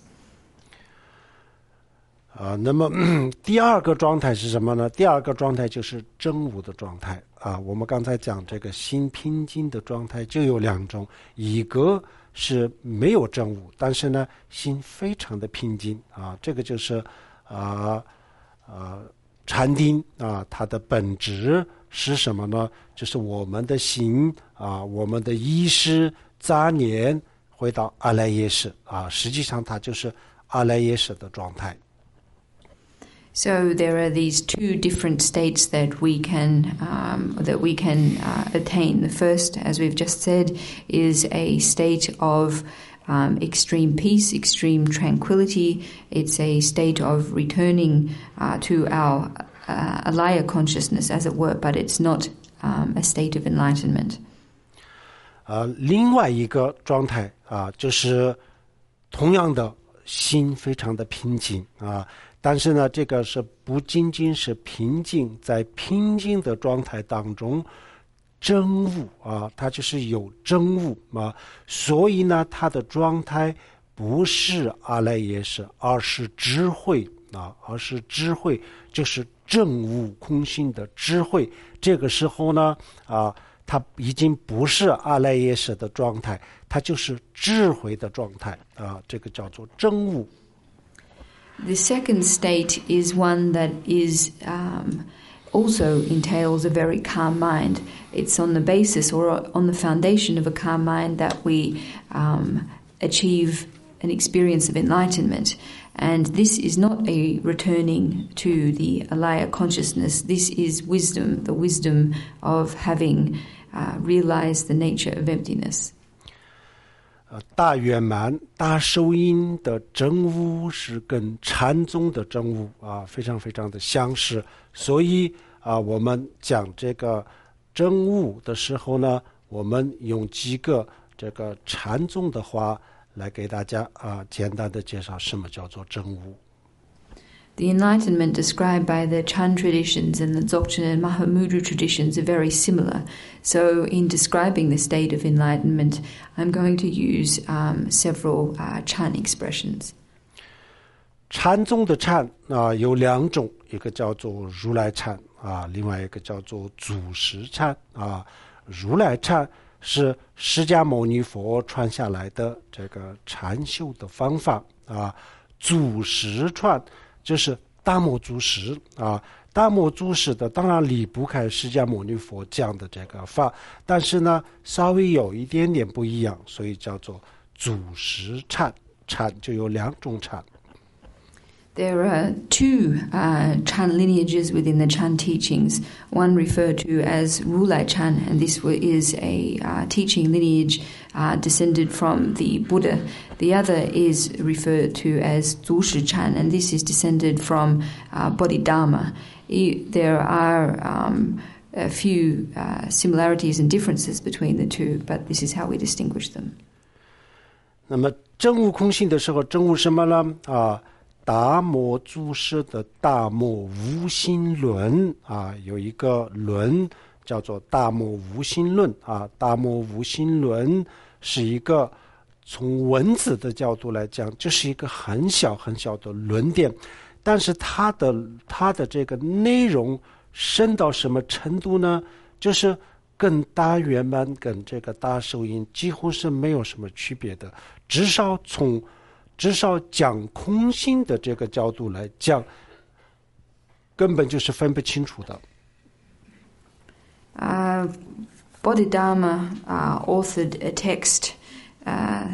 啊，那么第二个状态是什么呢？第二个状态就是真悟的状态啊。我们刚才讲这个心平静的状态就有两种，一个是没有真悟，但是呢心非常的平静啊，这个就是啊啊禅定啊，它的本质是什么呢？就是我们的心啊，我们的意识杂念回到阿赖耶识啊，实际上它就是阿赖耶识的状态。 So there are these two different states that we can um, that we can uh, attain. The first, as we've just said, is a state of um, extreme peace, extreme tranquility. It's a state of returning uh, to our uh, alaya consciousness, as it were, but it's not um, a state of enlightenment. 呃，另外一个状态啊，就是同样的心非常的平静啊。但是呢，这个是不仅仅是平静，在平静的状态当中，真悟啊，它就是有真悟啊，所以呢，它的状态不是阿赖耶识，而是智慧啊，而是智慧，就是证悟空性的智慧。这个时候呢，啊，它已经不是阿赖耶识的状态，它就是智慧的状态啊，这个叫做真悟。 The second state is one that is um, also entails a very calm mind. It's on the basis or on the foundation of a calm mind that we um, achieve an experience of enlightenment. And this is not a returning to the alaya consciousness. This is wisdom, the wisdom of having uh, realized the nature of emptiness. 呃，大圆满、大受因的真悟是跟禅宗的真悟啊非常非常的相似，所以啊，我们讲这个真悟的时候呢，我们用几个这个禅宗的话来给大家啊简单的介绍什么叫做真悟。 The enlightenment described by the Chan traditions and the Dzogchen and Mahamudra traditions are very similar. So in describing the state of enlightenment, I'm going to use um, several uh, Chan expressions. 禅宗的禅啊有两种，一个叫做如来禅啊，另外一个叫做祖师禅啊。如来禅是释迦牟尼佛传下来的这个禅修的方法啊，祖师禅就是大摩祖师啊，大摩祖师的当然离不开释迦牟尼佛讲的这个法，但是呢稍微有一点点不一样，所以叫做祖师禅。禅就有两种禅。 There are two uh, Chan lineages within the Chan teachings. One referred to as Rulai Chan, and this is a uh, teaching lineage uh, descended from the Buddha. The other is referred to as Zushi Chan, and this is descended from uh, Bodhidharma. There are um, a few uh, similarities and differences between the two, but this is how we distinguish them. 那么证悟空性的时候，证悟什么呢？啊。达摩祖师的大摩无心论啊，有一个论叫做大摩无心论啊。大摩无心论是一个从文字的角度来讲，这是一个很小很小的论点，但是它的它的这个内容深到什么程度呢？就是跟大圆满跟这个大受印几乎是没有什么区别的，至少从至少讲空性的这个角度来讲，根本就是分不清楚的。 Uh, Bodhidharma uh, authored a text. Uh,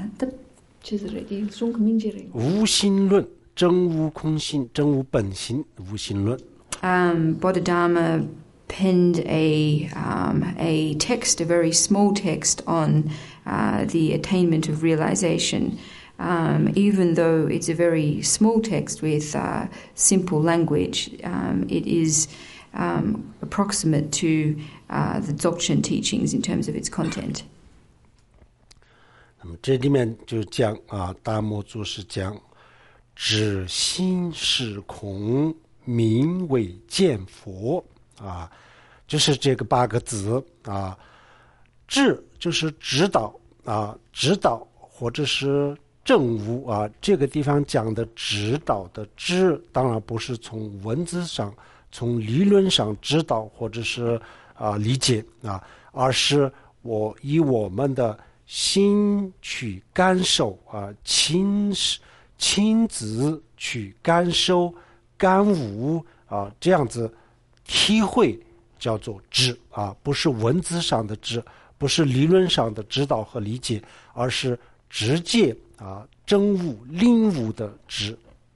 无心论，真无空性，真无本性，无心论。 Um, Bodhidharma penned a um, a text, a very small text on uh, the attainment of realization. Um, even though it's a very small text with uh, simple language, um, it is um, approximate to uh, the Dzogchen teachings in terms of its content. 那么这里面就讲啊，大摩祖师讲，知心是空，名为见佛啊，就是这个八个字啊。知就是指导啊，指导或者是证悟啊，这个地方讲的指导的知，当然不是从文字上、从理论上指导或者是啊理解啊，而是我以我们的心去感受啊，亲亲自去感受、感悟啊，这样子体会叫做知啊，不是文字上的知，不是理论上的指导和理解，而是直接啊，真悟、领悟的知。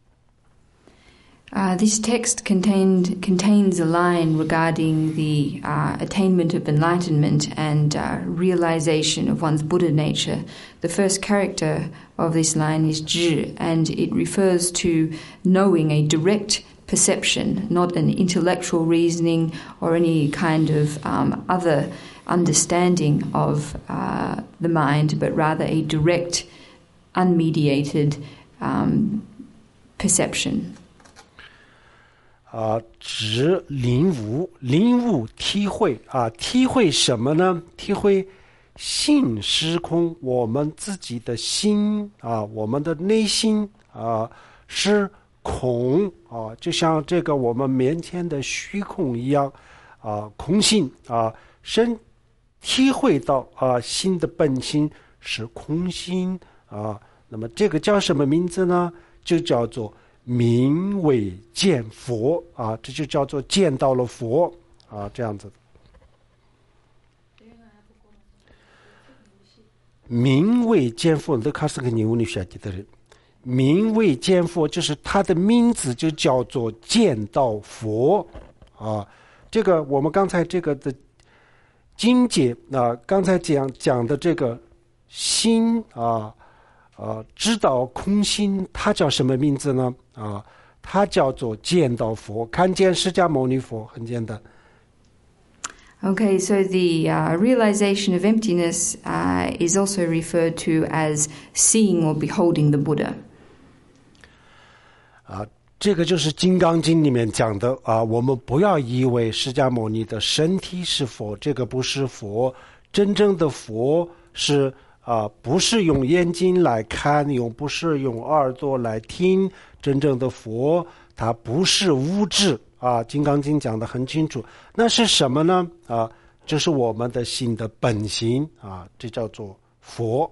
Uh, this text contained contains a line regarding the uh, attainment of enlightenment and uh, realization of one's Buddha nature. The first character of this line is zhi, and it refers to knowing, a direct perception, not an intellectual reasoning or any kind of um, other understanding of uh, the mind, but rather a direct, unmediated um, perception. 啊，指领悟，领悟体会啊，体会什么呢？体会心是空，我们自己的心啊，我们的内心啊是空啊，就像这个我们面前的虚空一样啊，空性啊，身体会到啊，心的本性是空性啊，那么这个叫什么名字呢？就叫做名为见佛啊，这就叫做见到了佛啊，这样子。名为见佛，这可是个牛你学的人。名为见佛，就是他的名字就叫做见到佛啊。这个我们刚才这个的境界啊，刚才讲讲的这个心啊。呃，知道空心，它叫什么名字呢？啊，它叫做见到佛，看见释迦牟尼佛，很简单。 Okay, so the uh, realization of emptiness uh, is also referred to as seeing or beholding the Buddha. 啊， 这个就是《金刚经》里面讲的啊，我们不要以为释迦牟尼的身体是佛，这个不是佛。真正的佛是啊，不是用眼睛来看，用不是用耳朵来听。真正的佛，它不是物质啊，《金刚经》讲得很清楚。那是什么呢？啊，这是我们的心的本性啊，这叫做佛。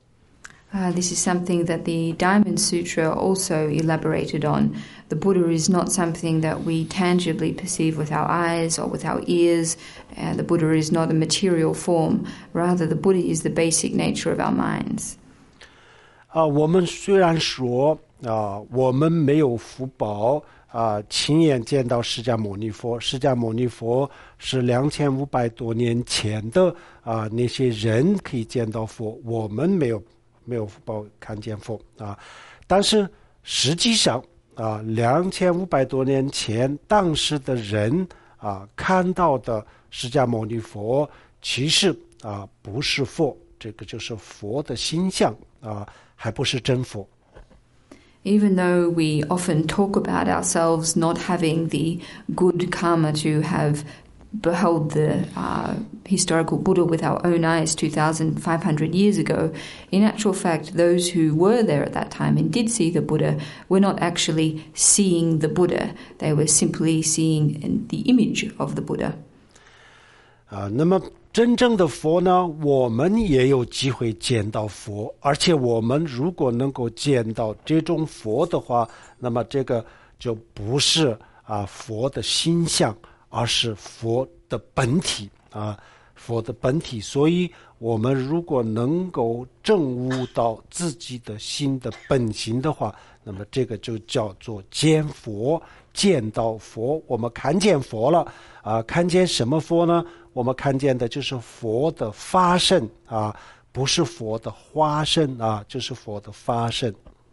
Uh, this is something that the Diamond Sutra also elaborated on. The Buddha is not something that we tangibly perceive with our eyes or with our ears. Uh, the Buddha is not a material form. Rather, the Buddha is the basic nature of our minds. 啊，我们虽然说啊，我们没有福报啊，亲眼见到释迦牟尼佛。释迦牟尼佛是两千五百多年前的啊，那些人可以见到佛，我们没有。没有福报看见佛啊，但是实际上啊，两千五百多年前当时的人啊看到的释迦牟尼佛，其实啊不是佛，这个就是佛的形象啊，还不是真佛。 Even though we often talk about ourselves not having the good karma to have beheld the uh, historical Buddha with our own eyes two thousand five hundred years ago, in actual fact, those who were there at that time and did see the Buddha were not actually seeing the Buddha. They were simply seeing the image of the Buddha. 啊，那么真正的佛呢，我们也有机会见到佛，而且我们如果能够见到这种佛的话，那么这个就不是啊佛的形象，而是佛的本体啊，佛的本体。所以我们如果能够证悟到自己的心的本性的话，那么这个就叫做见佛，见到佛。我们看见佛了啊，看见什么佛呢？我们看见的就是佛的发身啊，不是佛的化身啊，就是佛的发身。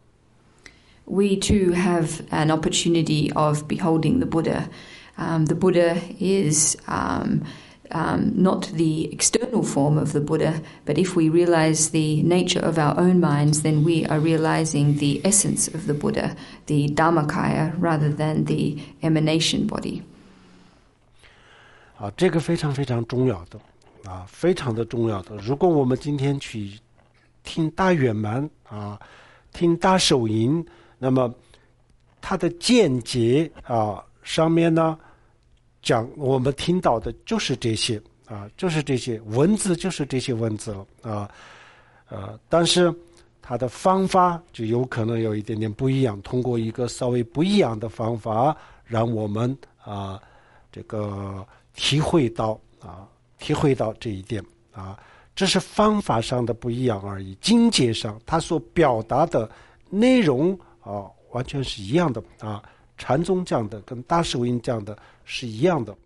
We too have an opportunity of beholding the Buddha.Um, the Buddha is um, um, not the external form of the Buddha, but if we realize the nature of our own minds, then we are realizing the essence of the Buddha, the Dharmakaya, rather than the emanation body. 啊，这个非常非常重要的啊，非常的重要的。如果我们今天去听大圆满啊，听大手印，那么它的见解啊。上面呢，讲我们听到的就是这些啊，就是这些文字，就是这些文字了啊，呃，但是它的方法就有可能有一点点不一样，通过一个稍微不一样的方法，让我们啊这个体会到啊体会到这一点啊，这是方法上的不一样而已，境界上它所表达的内容啊完全是一样的啊。禅宗讲的跟大手印讲的是一样的。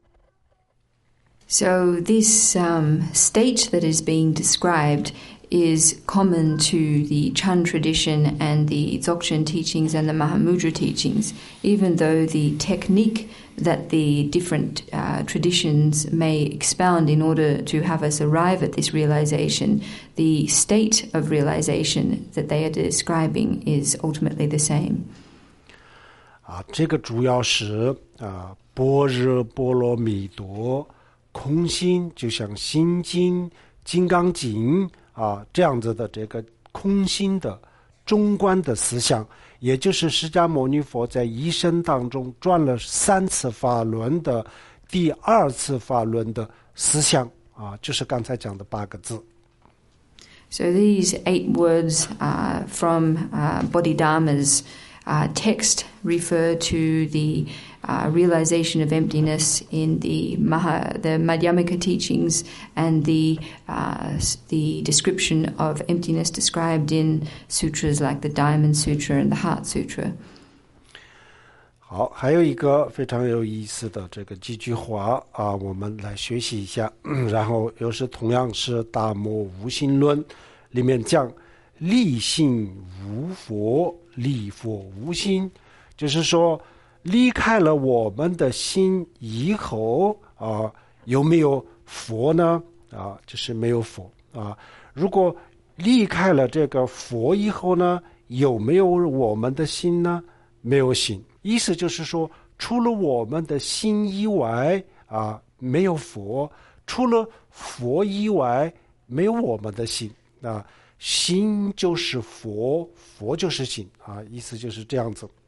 So this um, state that is being described is common to the Chan tradition and the Dzogchen teachings and the Mahamudra teachings, even though the technique that the different uh, traditions may expound in order to have us arrive at this realization, the state of realization that they are describing is ultimately the same. 啊，这个主要是啊，般若波罗蜜多空心，就像心经、金刚经啊这样子的这个空心的中观的思想，也就是释迦牟尼佛在一生当中转了三次法轮的第二次法轮的思想啊，就是刚才讲的八个字。 So these eight words uh, from uh, Bodhidharma's Uh, text refer to the uh, realization of emptiness in the Maha, the Madhyamaka teachings and the uh, the description of emptiness described in sutras like the Diamond Sutra and the Heart Sutra. 好，还有一个非常有意思的这个几句话啊，我们来学习一下。然后又是同样是《大摩无心论》里面讲立心无佛。离佛无心，就是说离开了我们的心以后啊，有没有佛呢？啊，就是没有佛啊。如果离开了这个佛以后呢，有没有我们的心呢？没有心， 意思就是说，除了我们的心以外啊，没有佛；除了佛以外，没有我们的心啊。心就是佛，佛就是心啊，意思就是这样子。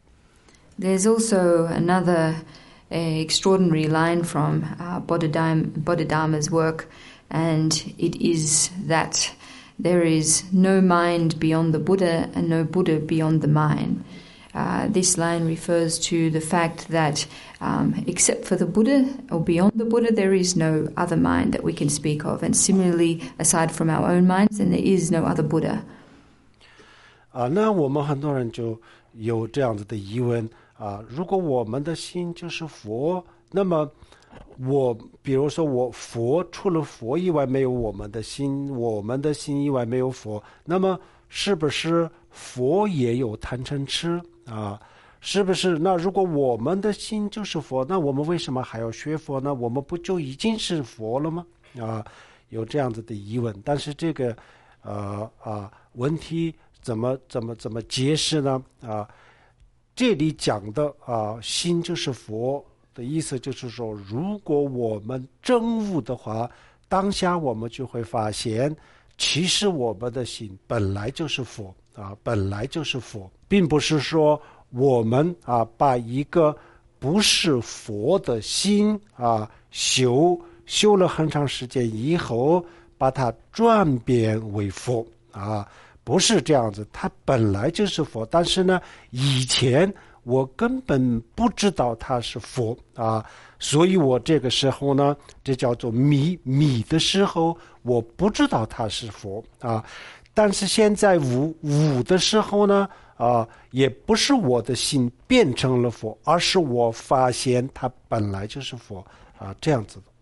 There's also another uh, extraordinary line from uh, Bodhidharma, Bodhidharma's work, and it is that there is no mind beyond the Buddha and no Buddha beyond the mind. Uh, this line refers to the fact that um, except for the Buddha or beyond the Buddha, there is no other mind that we can speak of. And similarly, aside from our own minds, then there is no other Buddha. 啊，那我们很多人就有这样子的疑问啊，如果我们的心就是佛，那么我比如说我佛除了佛以外没有我们的心，我们的心以外没有佛，那么是不是佛也有贪嗔痴啊？是不是？那如果我们的心就是佛，那我们为什么还要学佛呢？我们不就已经是佛了吗？啊，有这样子的疑问。但是这个呃啊问题怎么怎么怎么解释呢？啊，这里讲的啊心就是佛的意思就是说，如果我们证悟的话，当下我们就会发现，其实我们的心本来就是佛啊，本来就是佛，并不是说我们啊把一个不是佛的心啊修修了很长时间以后，把它转变为佛啊，不是这样子，它本来就是佛，但是呢，以前我根本不知道它是佛啊，所以我这个时候呢，这叫做迷迷的时候，我不知道它是佛啊。但是现在悟悟的时候呢，啊，也不是我的心变成了佛，而是我发现它本来就是佛啊，这样子的。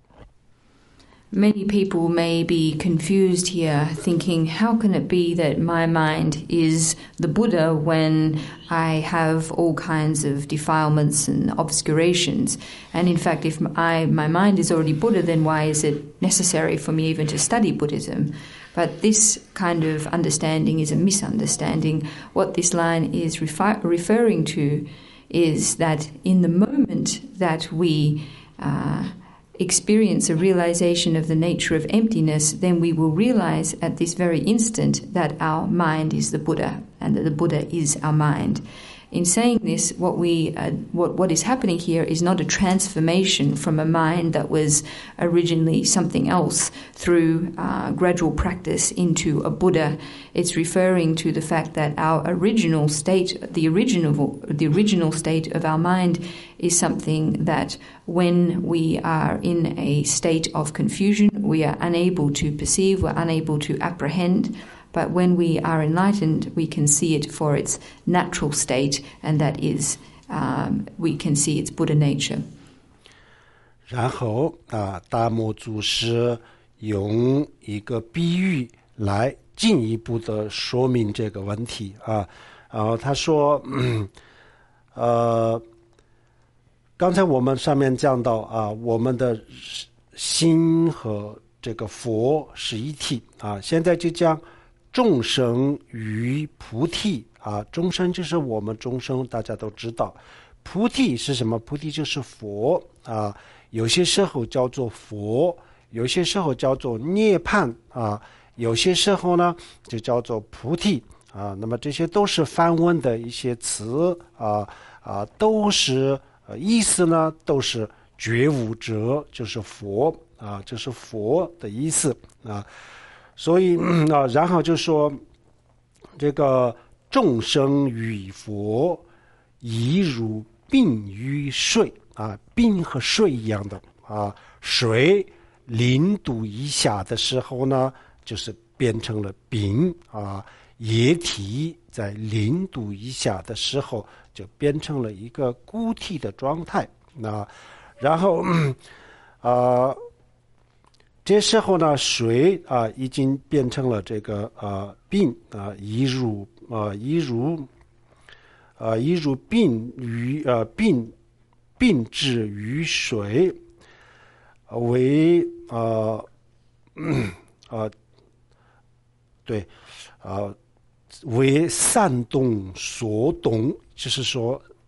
Many people may be confused here, thinking, how can it be that my mind is the Buddha when I have all kinds of defilements and obscurations? And in fact, if I, my mind is already Buddha, then why is it necessary for me even to study Buddhism? But this kind of understanding is a misunderstanding. What this line is refi- referring to is that in the moment that we uh, experience a realization of the nature of emptiness, then we will realize at this very instant that our mind is the Buddha and that the Buddha is our mind. In saying this, what we uh, what what is happening here is not a transformation from a mind that was originally something else through uh, gradual practice into a Buddha. It's referring to the fact that our original state, the original the original state of our mind, is something that when we are in a state of confusion, we are unable to perceive, we're unable to apprehend. But when we are enlightened, we can see it for its natural state, and that is, um, we can see its Buddha nature. 然后啊，大摩祖师用一个比喻来进一步的说明这个问题啊。然后他说，嗯、呃，刚才我们上面讲到啊，我们的心和这个佛是一体啊，现在就讲众生与菩提啊，众生就是我们众生，大家都知道。菩提是什么？菩提就是佛啊，有些时候叫做佛，有些时候叫做涅槃啊，有些时候呢就叫做菩提啊。那么这些都是梵文的一些词啊啊，都是呃意思呢都是觉悟者，就是佛啊，就是佛的意思啊。所以啊，然后就说这个众生与佛一如冰与水啊，冰和水一样的啊，水零度以下的时候呢，就是变成了冰啊，液体在零度以下的时候就变成了一个固体的状态啊，然后啊。这时候呢，水啊已经变成了这个啊冰啊，一如啊一如啊一如冰与呃冰冰质于水，为啊啊对啊为散动所动，就是说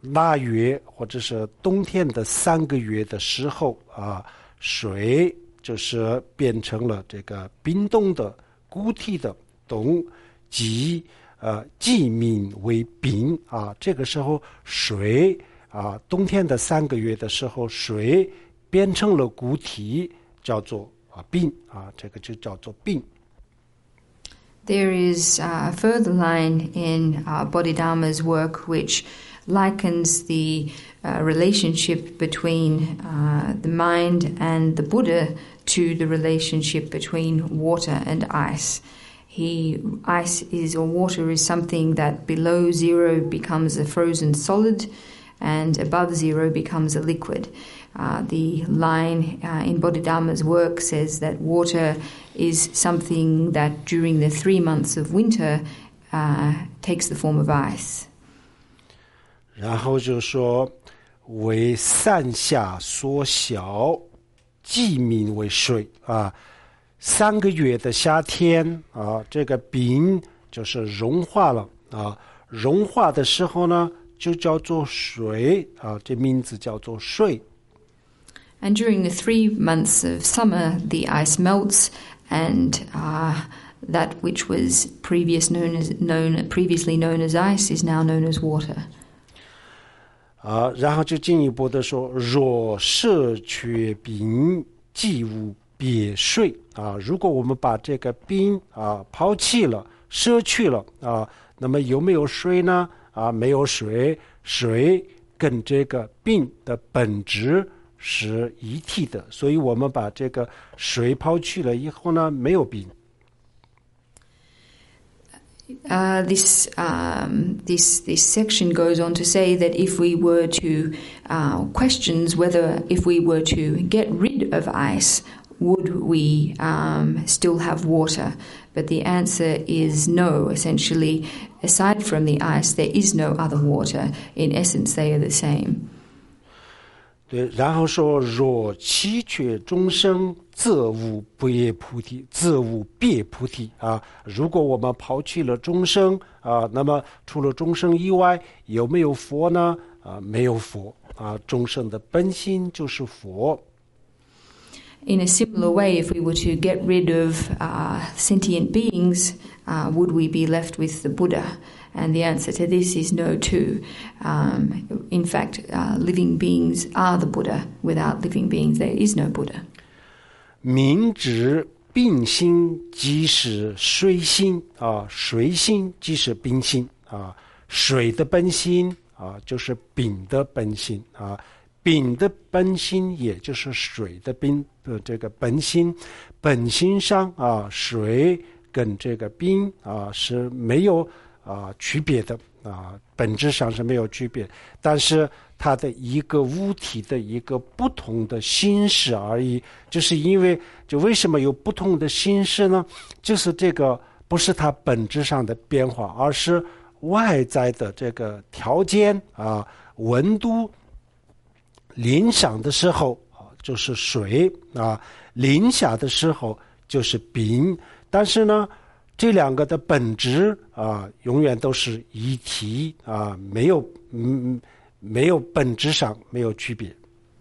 腊月或者是冬天的三个月的时候啊，水就是变成了这个冰冻的固体的冻，即呃即名为冰啊。这个时候水啊，冬天的三个月的时候，水变成了固体，叫做啊冰啊，这个就叫做冰。 There is a further line in uh, Bodhidharma's work which likens the uh, relationship between uh, the mind and the Buddha to the relationship between water and ice. He, ice is, or water is something that below zero becomes a frozen solid and above zero becomes a liquid. Uh, the line uh, in Bodhidharma's work says that water is something that during the three months of winter uh, takes the form of ice. 然后就说为三下缩小，即名为水啊。三个月的夏天啊，这个冰就是融化了啊，融化的时候呢，就叫做水啊，这名字叫做水。 And during the three months of summer, the ice melts, and uh, that which was previous known as known previously known as ice is now known as water. 啊，然后就进一步的说，若舍却冰，即无别水啊。如果我们把这个冰啊抛弃了、舍去了啊，那么有没有水呢？啊，没有水，水跟这个冰的本质是一体的，所以我们把这个水抛去了以后呢，没有冰。 Uh, this um, this this section goes on to say that if we were to uh, questions whether if we were to get rid of ice, would we um, still have water? But the answer is no. Essentially, aside from the ice, there is no other water. In essence, they are the same. 对，然后说若弃却众生，则无别菩提，则无别菩提啊。如果我们抛弃了众生啊，那么除了众生以外，有没有佛呢？啊，没有佛啊。众生的本心就是佛。 In a similar way, if we were to get rid of uh, sentient beings, uh, would we be left with the Buddha? And the answer to this is no too. Um, in fact, uh, living beings are the Buddha. Without living beings, there is no Buddha. 明知冰心即是水心啊，水心即是冰心啊，水的本心啊就是冰的本心啊，冰的本心也就是水的冰的这个本心，本心上啊，水跟这个冰啊是没有啊区别的啊，本质上是没有区别，但是它的一个物体的一个不同的形式而已，就是因为就为什么有不同的形式呢？就是这个不是它本质上的变化，而是外在的这个条件啊，温度，淋上的时候啊就是水啊，淋下的时候就是冰，但是呢，这两个的本质啊，永远都是一体啊，没有嗯。没有本质上没有区别。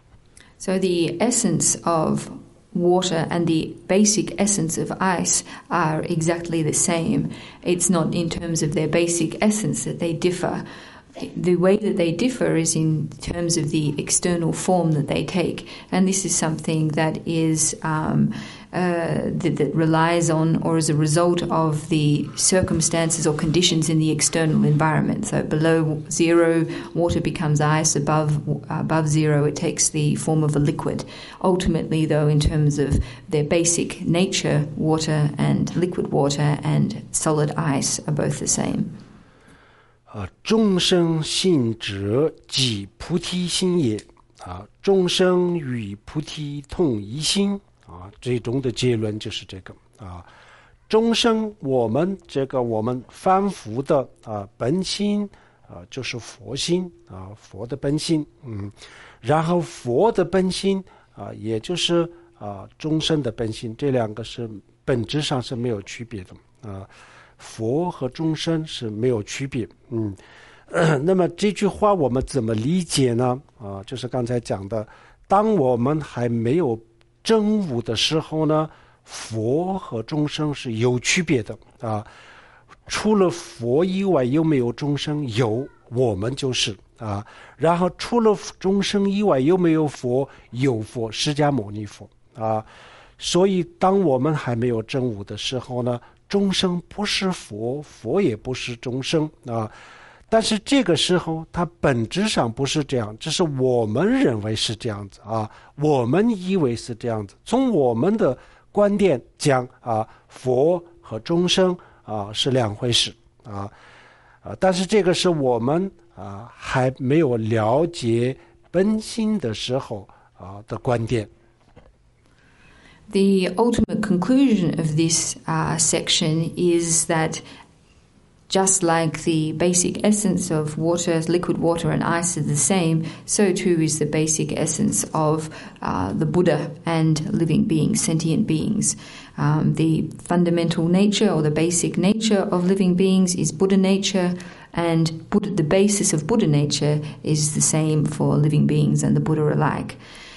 So the essence of water and the basic essence of ice are exactly the same. It's not in terms of their basic essence that they differ. The way that they differ is in terms of the external form that they take. And this is something that is um, uh, that, that relies on or is a result of the circumstances or conditions in the external environment. So below zero, water becomes ice. Above above zero, it takes the form of a liquid. Ultimately, though, in terms of their basic nature, water and liquid water and solid ice are both the same. 啊，众生信者即菩提心也啊，众生与菩提同一心啊，最终的结论就是这个啊，众生我们这个我们凡夫的啊本心啊就是佛心啊，佛的本心，嗯，然后佛的本心啊，也就是啊众生的本心，这两个是本质上是没有区别的啊。佛和众生是没有区别，嗯， 呃、那么这句话我们怎么理解呢？啊，就是刚才讲的，当我们还没有证悟的时候呢，佛和众生是有区别的啊。除了佛以外有没有众生？有，我们就是啊。然后除了众生以外有没有佛？有佛，释迦牟尼佛啊。所以当我们还没有证悟的时候呢，众生不是佛，佛也不是众生啊。但是这个时候它本质上不是这样，只是我们认为是这样子啊，我们以为是这样子。从我们的观点讲啊，佛和众生啊是两回事啊，啊，但是这个是我们啊还没有了解本心的时候啊的观点。 The ultimate conclusion of this uh, section is that just like the basic essence of water, liquid water and ice is the same, so too is the basic essence of uh, the Buddha and living beings, sentient beings. Um, the fundamental nature or the basic nature of living beings is Buddha nature, and Buddha, the basis of Buddha nature is the same for living beings and the Buddha alike.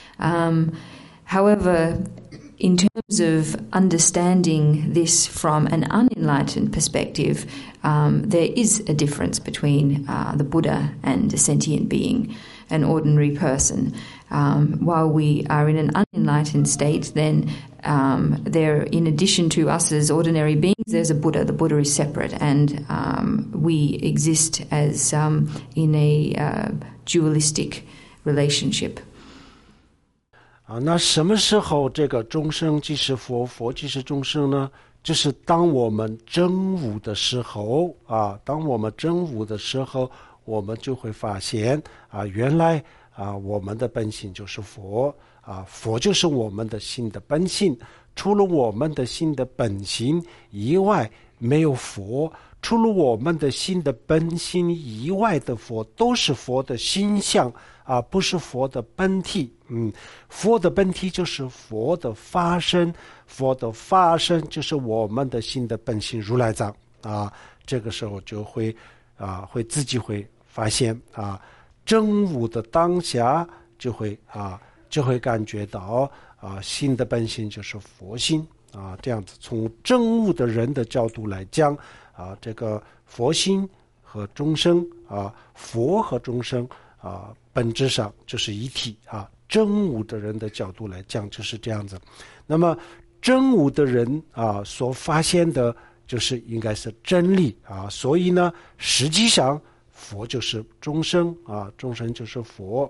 Um, however, in terms of understanding this from an unenlightened perspective, um, there is a difference between uh, the Buddha and a sentient being, an ordinary person. Um, while we are in an unenlightened state, then um, there, in addition to us as ordinary beings, there's a Buddha. The Buddha is separate, and um, we exist as um, in a uh, dualistic relationship. 啊，那什么时候这个众生即是佛，佛即是众生呢？就是当我们证悟的时候啊，当我们证悟的时候，我们就会发现啊，原来啊，我们的本性就是佛啊，佛就是我们的心的本性。除了我们的心的本性以外，没有佛。除了我们的心的本性以外的佛，都是佛的心相啊，不是佛的本体。嗯，佛的本体就是佛的法身，佛的法身就是我们的心的本性如来藏啊。这个时候就会啊，会自己会发现啊，证悟的当下就会啊，就会感觉到啊，心的本性就是佛心啊。这样子，从证悟的人的角度来讲。啊，这个佛心和众生啊，佛和众生啊，本质上就是一体啊。证悟的人的角度来讲就是这样子。那么证悟的人啊，所发现的就是应该是真理啊。所以呢，实际上佛就是众生啊，众生就是佛。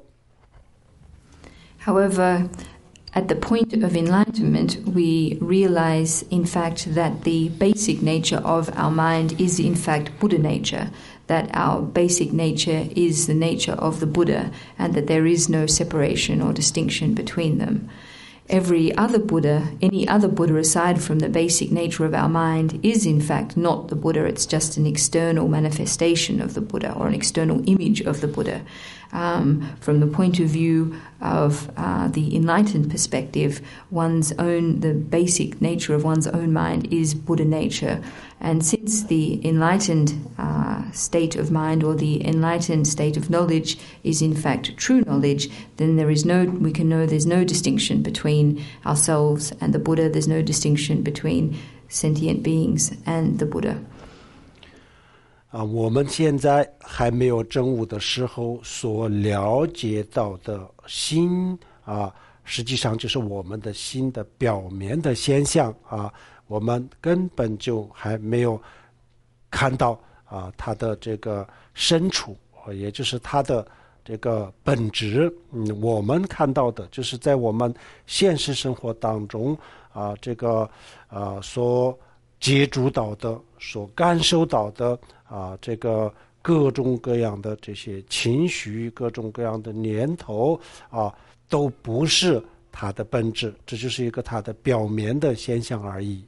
However, at the point of enlightenment, we realize, in fact, that the basic nature of our mind is, in fact, Buddha nature, that our basic nature is the nature of the Buddha, and that there is no separation or distinction between them. Every other Buddha, any other Buddha aside from the basic nature of our mind, is in fact not the Buddha. It's just an external manifestation of the Buddha, or an external image of the Buddha. Um, from the point of view of uh, the enlightened perspective, one's own, the basic nature of one's own mind is Buddha nature. And since the enlightened uh, state of mind, or the enlightened state of knowledge, is in fact true knowledge, then there is no, we can know there's no distinction between ourselves and the Buddha. There's no distinction between sentient beings and the Buddha. 啊，我们现在还没有证悟的时候，所了解到的心啊，实际上就是我们的心的表面的现象啊，我们根本就还没有看到啊它的这个深处，也就是它的这个本质。嗯，我们看到的就是在我们现实生活当中啊，这个啊所接触到的、所感受到的。啊，这个各种各样的这些情绪，各种各样的念头啊，都不是它的本质，这就是一个它的表面的现象而已。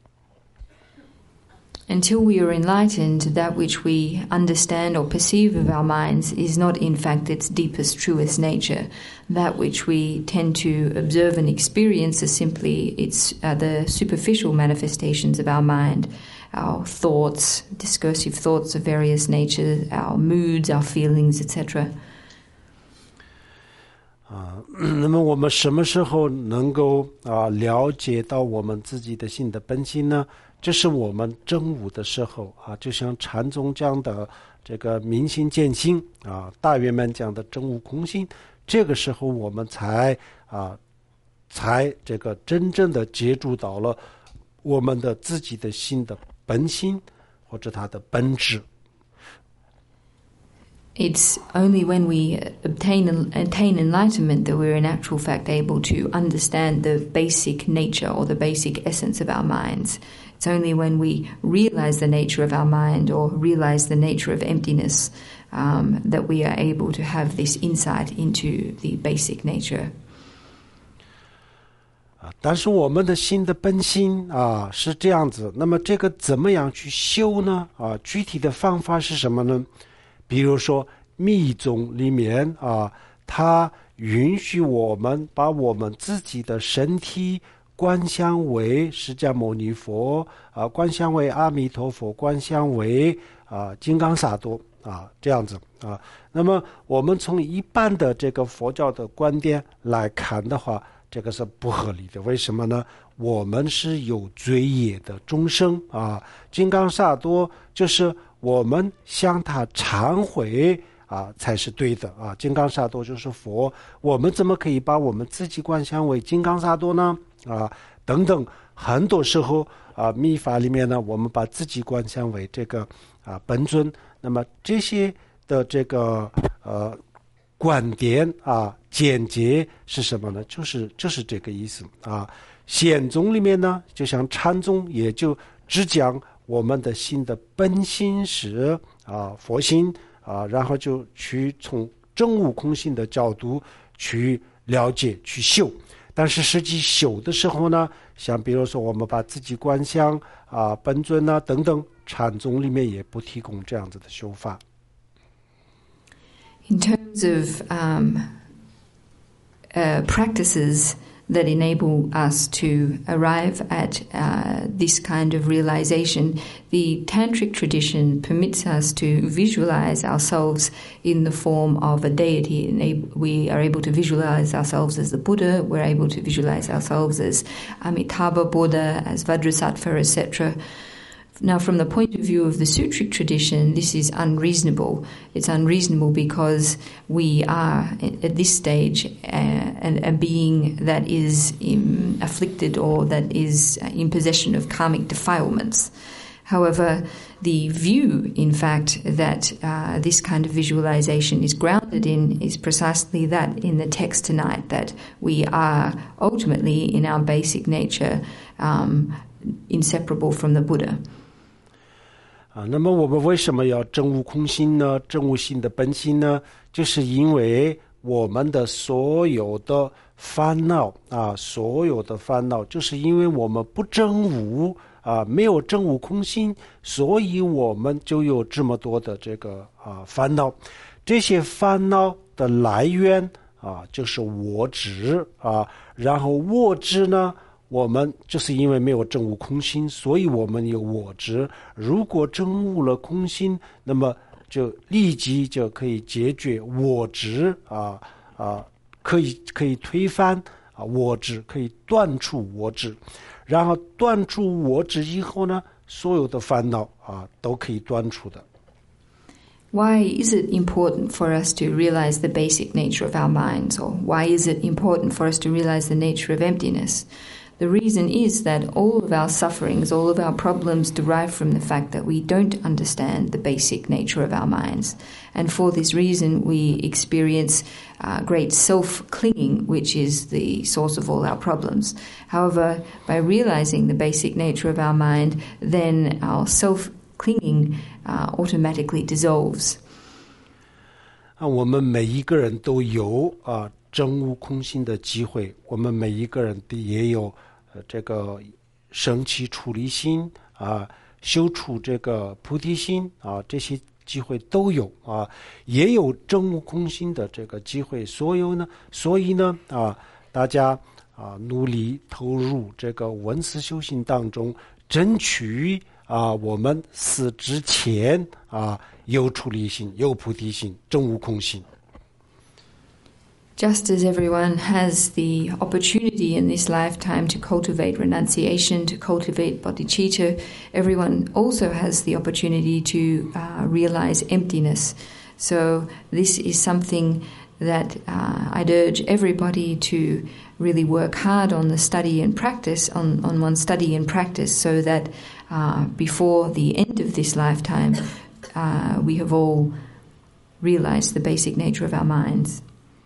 Until we are enlightened, that which we understand or perceive of our minds is not in fact its deepest, truest nature. That which we tend to observe and experience is simply its uh, the superficial manifestations of our mind. our thoughts, discursive thoughts of various natures, our moods, our feelings, et cetera. 啊，那么我们什么时候能够啊了解到我们自己的心的本性呢？这是我们证悟的时候啊，就像禅宗讲的这个明心见性啊，大圆满讲的证悟空性，这个时候我们才啊才这个真正的接触到了我们的自己的心的本性或者它的本质。 It's only when we obtain attain enlightenment that we're in actual fact able to understand the basic nature or the basic essence of our minds. It's only when we realize the nature of our mind or realize the nature of emptiness um, that we are able to have this insight into the basic nature. 啊，但是我们的心的本性啊是这样子，那么这个怎么样去修呢？啊，具体的方法是什么呢？比如说密宗里面啊，它允许我们把我们自己的身体观想为释迦牟尼佛啊，观想为阿弥陀佛，观想为啊金刚萨埵啊，这样子啊。那么我们从一般的这个佛教的观点来看的话，这个是不合理的。为什么呢？我们是有罪业的众生啊，金刚萨埵就是我们向他忏悔啊，才是对的啊。金刚萨埵就是佛，我们怎么可以把我们自己观想为金刚萨埵呢？啊，等等，很多时候啊，密法里面呢，我们把自己观想为这个啊本尊。那么这些的这个呃观点啊简洁是什么呢？就是就是这个意思啊。显宗里面呢，就像禅宗，也就只讲我们的心的本心是啊佛心啊，然后就去从证悟空性的角度去了解去修。但是实际修的时候呢，像比如说我们把自己观想啊本尊啊等等，禅宗里面也不提供这样子的修法。 In terms of um, uh, practices that enable us to arrive at uh, this kind of realization, the Tantric tradition permits us to visualize ourselves in the form of a deity. We are able to visualize ourselves as the Buddha, we're able to visualize ourselves as Amitabha Buddha, as Vajrasattva, et cetera. Now, from the point of view of the Sutric tradition, this is unreasonable. It's unreasonable because we are, at this stage, uh, a, a being that is in, afflicted or that is in possession of karmic defilements. However, the view, in fact, that uh, this kind of visualization is grounded in is precisely that in the text tonight, that we are ultimately, in our basic nature, um, inseparable from the Buddha. 啊，那么我们为什么要证悟空性呢？证悟心的本性呢？就是因为我们的所有的烦恼啊，所有的烦恼，就是因为我们不证悟啊，没有证悟空性，所以我们就有这么多的这个啊烦恼。这些烦恼的来源啊，就是我执啊，然后我执呢？我们就是因为没有证悟空性，所以我们有我执。如果证悟了空性，那么就立即就可以解决我执啊啊，可以可以推翻啊我执，可以断除我执。然后断除我执以后呢，所有的烦恼啊都可以断除的。 Why is it important for us to realize the basic nature of our minds, or why is it important for us to realize the nature of emptiness? The reason is that all of our sufferings, all of our problems derive from the fact that we don't understand the basic nature of our minds. And for this reason, we experience uh, great self-clinging, which is the source of all our problems. However, by realizing the basic nature of our mind, then our self-clinging uh, automatically dissolves. 啊，我们每一个人都有啊证悟空性的机会，我们每一个人也有呃这个升起出离心啊，修出这个菩提心啊，这些机会都有啊，也有证悟空性的这个机会。所有呢，所以呢啊，大家啊努力投入这个闻思修行当中，争取啊，我们死之前啊，有出离心，有菩提心，证悟空心。 Just as everyone has the opportunity in this lifetime to cultivate renunciation, to cultivate bodhicitta, everyone also has the opportunity to uh, realize emptiness. So this is something that uh, I'd urge everybody to really work hard on the study and practice, on, on one's study and practice, so that uh, before the end of this lifetime, uh, we have all realized the basic nature of our minds.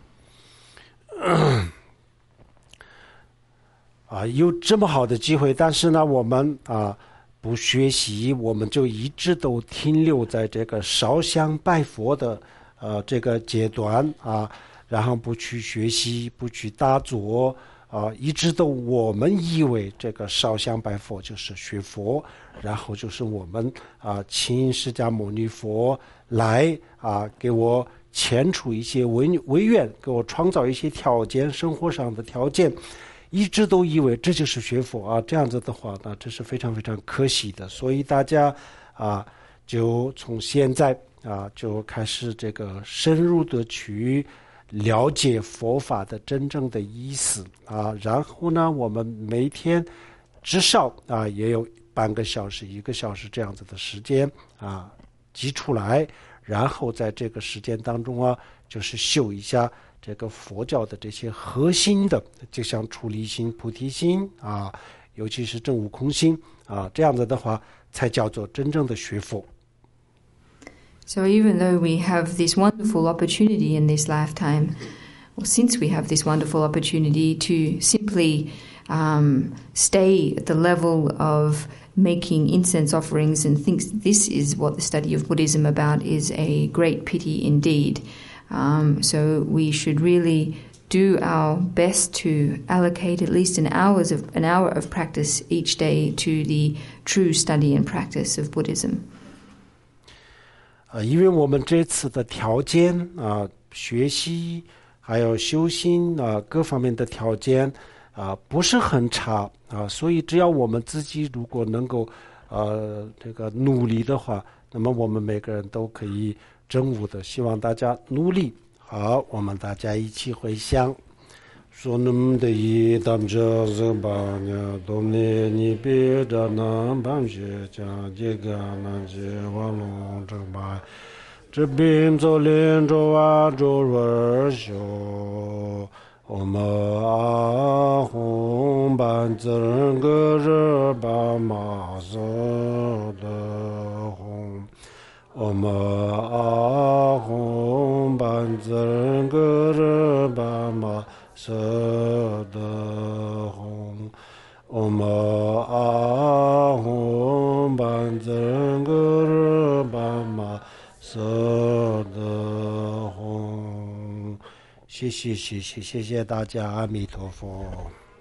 啊，有这么好的机会，但是呢，我们啊不学习，我们就一直都停留在这个烧香拜佛的呃这个阶段啊，然后不去学习，不去打坐啊，一直都我们以为这个烧香拜佛就是学佛，然后就是我们啊请释迦牟尼佛来啊给我遣除一些违违愿，给我创造一些条件，生活上的条件，一直都以为这就是学佛啊。这样子的话呢，这是非常非常可惜的。所以大家啊，就从现在啊就开始这个深入的去了解佛法的真正的意思啊。然后呢，我们每天至少啊也有半个小时、一个小时这样子的时间啊挤出来。然后在这个时间当中啊，就是修一下这个佛教的这些核心的，就像出离心、菩提心啊，尤其是证悟空心啊，这样子的话才叫做真正的学佛。 So even though we have this wonderful opportunity in this lifetime, or since we have this wonderful opportunity to simply um, stay at the level of making incense offerings and thinks this is what the study of Buddhism about, is a great pity indeed. Um, so we should really do our best to allocate at least an hours of an hour of practice each day to the true study and practice of Buddhism. 呃，因为我们这次的条件啊，学习还有修心啊，各方面的条件啊不是很差啊，所以只要我们自己如果能够呃这个努力的话，那么我们每个人都可以证悟的。希望大家努力。好，我们大家一起回向。说那么的一当着这把呢，都呢你别着南半学讲这个南街瓦龙这把。这边走连着啊着热修，我们啊红板子人个热把马色的红，我们啊红板子人个热把马色的红，我们啊红板子人个热把马色的红。谢谢谢谢谢谢大家，阿弥陀佛。